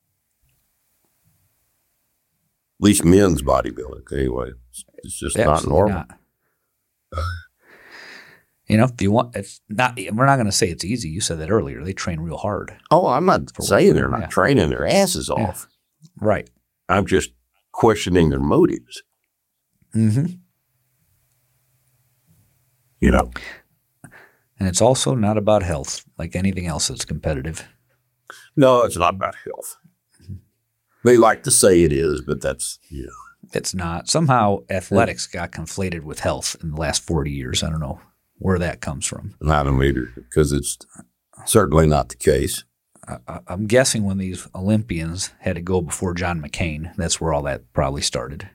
At least men's bodybuilding, anyway. It's, it's just not Absolutely normal. not. You know, if you want, it's not. We're not going to say it's easy. You said that earlier. They train real hard, Oh, I'm not For saying what- they're not yeah. training their asses off. right? I'm just questioning their motives. Mm-hmm. You know. And it's also not about health, like anything else that's competitive. No, it's not about health. They like to say it is, but that's, you know. It's not. Somehow athletics got conflated with health in the last forty years. I don't know where that comes from. Not a meter, because it's certainly not the case. I, I'm guessing when these Olympians had to go before John McCain, that's where all that probably started.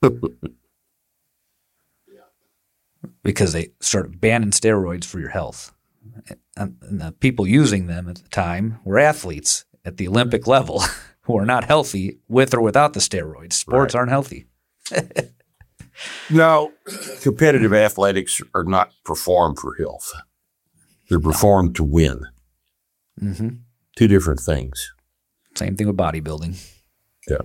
Because they started banning steroids for your health. And the people using them at the time were athletes at the Olympic level who are not healthy with or without the steroids. Sports right. aren't healthy. No, competitive athletics are not performed for health. They're performed to win. Mm-hmm. Two different things. Same thing with bodybuilding. Yeah.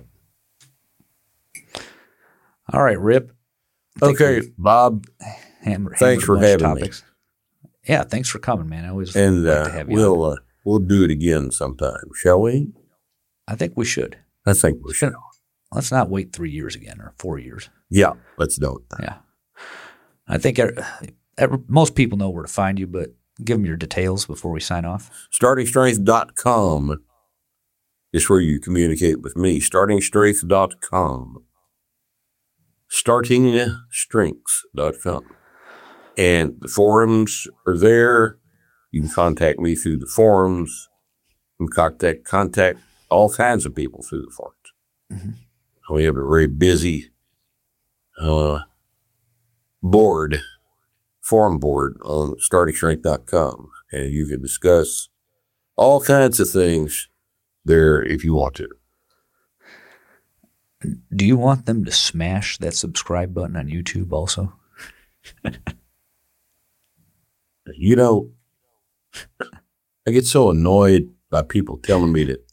All right, Rip. Okay, Bob. Hammer, thanks for having topics. me. Yeah, thanks for coming, man. I always and like uh, to have you. We'll uh, we'll do it again sometime, shall we? I think we should. I think we should. Let's not wait three years again or four years. Yeah, let's do it. Yeah, I think er, er, most people know where to find you, but give them your details before we sign off. starting strength dot com is where you communicate with me. starting strength dot com. starting strengths dot com. And the forums are there. You can contact me through the forums. You can contact, contact all kinds of people through the forums. Mm-hmm. We have a very busy uh, board, forum board on starting strength dot com. And you can discuss all kinds of things there if you want to. Do you want them to smash that subscribe button on YouTube also? You know, I get so annoyed by people telling me to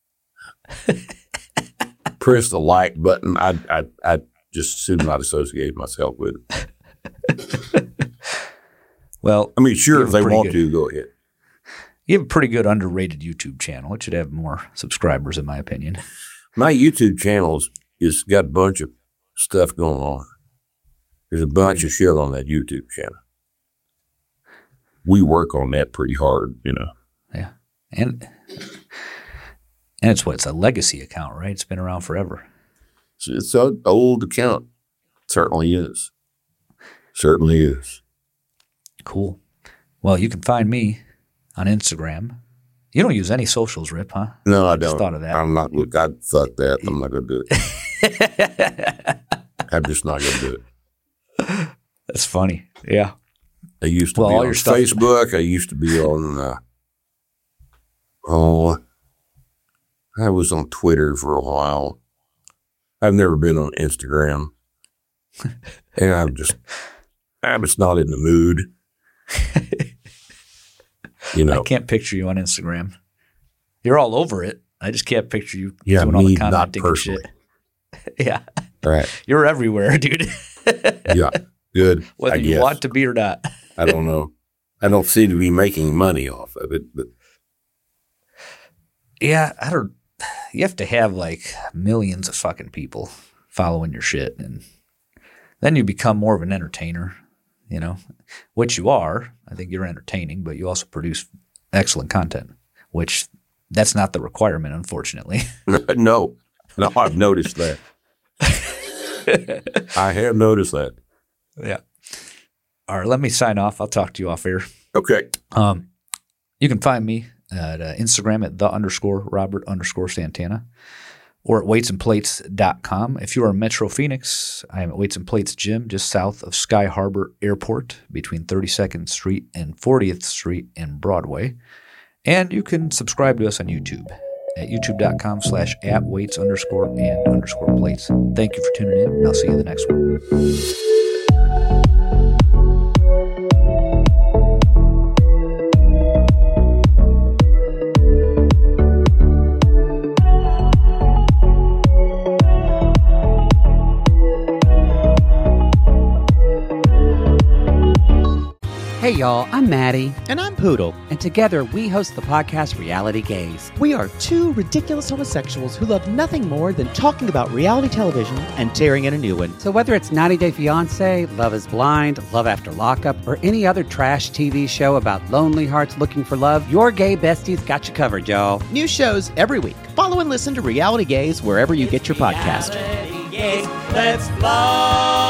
press the like button. I I I just assume not associate myself with it. Well, I mean, sure, if they want good, to, go ahead. You have a pretty good underrated YouTube channel. It should have more subscribers, in my opinion. My YouTube channel is got a bunch of stuff going on. There's a bunch of shit on that YouTube channel. We work on that pretty hard, you know. Yeah. And and it's what? It's a legacy account, right? It's been around forever. It's, it's an old account. Certainly is. Certainly is. Cool. Well, you can find me on Instagram. You don't use any socials, Rip, huh? No, I, I just don't. thought of that. I'm not. Look, I fuck that. I'm not going to do it. I'm just not going to do it. That's funny. Yeah. I used to well, be all on your stuff- Facebook. I used to be on, uh, oh, I was on Twitter for a while. I've never been on Instagram. And I'm just, I'm just not in the mood. You know. I can't picture you on Instagram. You're all over it. I just can't picture you Yeah, doing all me, the not commenting and personally. shit. Yeah. Right. You're everywhere, dude. Yeah. Good. Whether I you guess. want to be or not. I don't know. I don't seem to be making money off of it, but Yeah, I don't. You have to have like millions of fucking people following your shit, and then you become more of an entertainer, you know, which you are. I think you're entertaining, but you also produce excellent content, which that's not the requirement, unfortunately. no, no, I've noticed that. I have noticed that. Yeah. All right, let me sign off. I'll talk to you off air. Okay. Um, you can find me at uh, Instagram at the underscore Robert underscore Santana or at weights and plates dot com. If you are in Metro Phoenix, I am at Weights and Plates Gym just south of Sky Harbor Airport between thirty-second Street and fortieth Street and Broadway. And you can subscribe to us on YouTube at youtube.com slash at weights underscore and underscore plates. Thank you for tuning in, and I'll see you in the next one. Hey, y'all, I'm Maddie, And I'm Poodle. and together we host the podcast Reality Gaze. We are two ridiculous homosexuals who love nothing more than talking about reality television and tearing in a new one. So whether it's ninety Day Fiancé, Love is Blind, Love After Lockup, or any other trash T V show about lonely hearts looking for love, your gay besties got you covered, y'all. New shows every week. Follow and listen to Reality Gaze wherever you get your podcast. Reality Gaze, let's fly.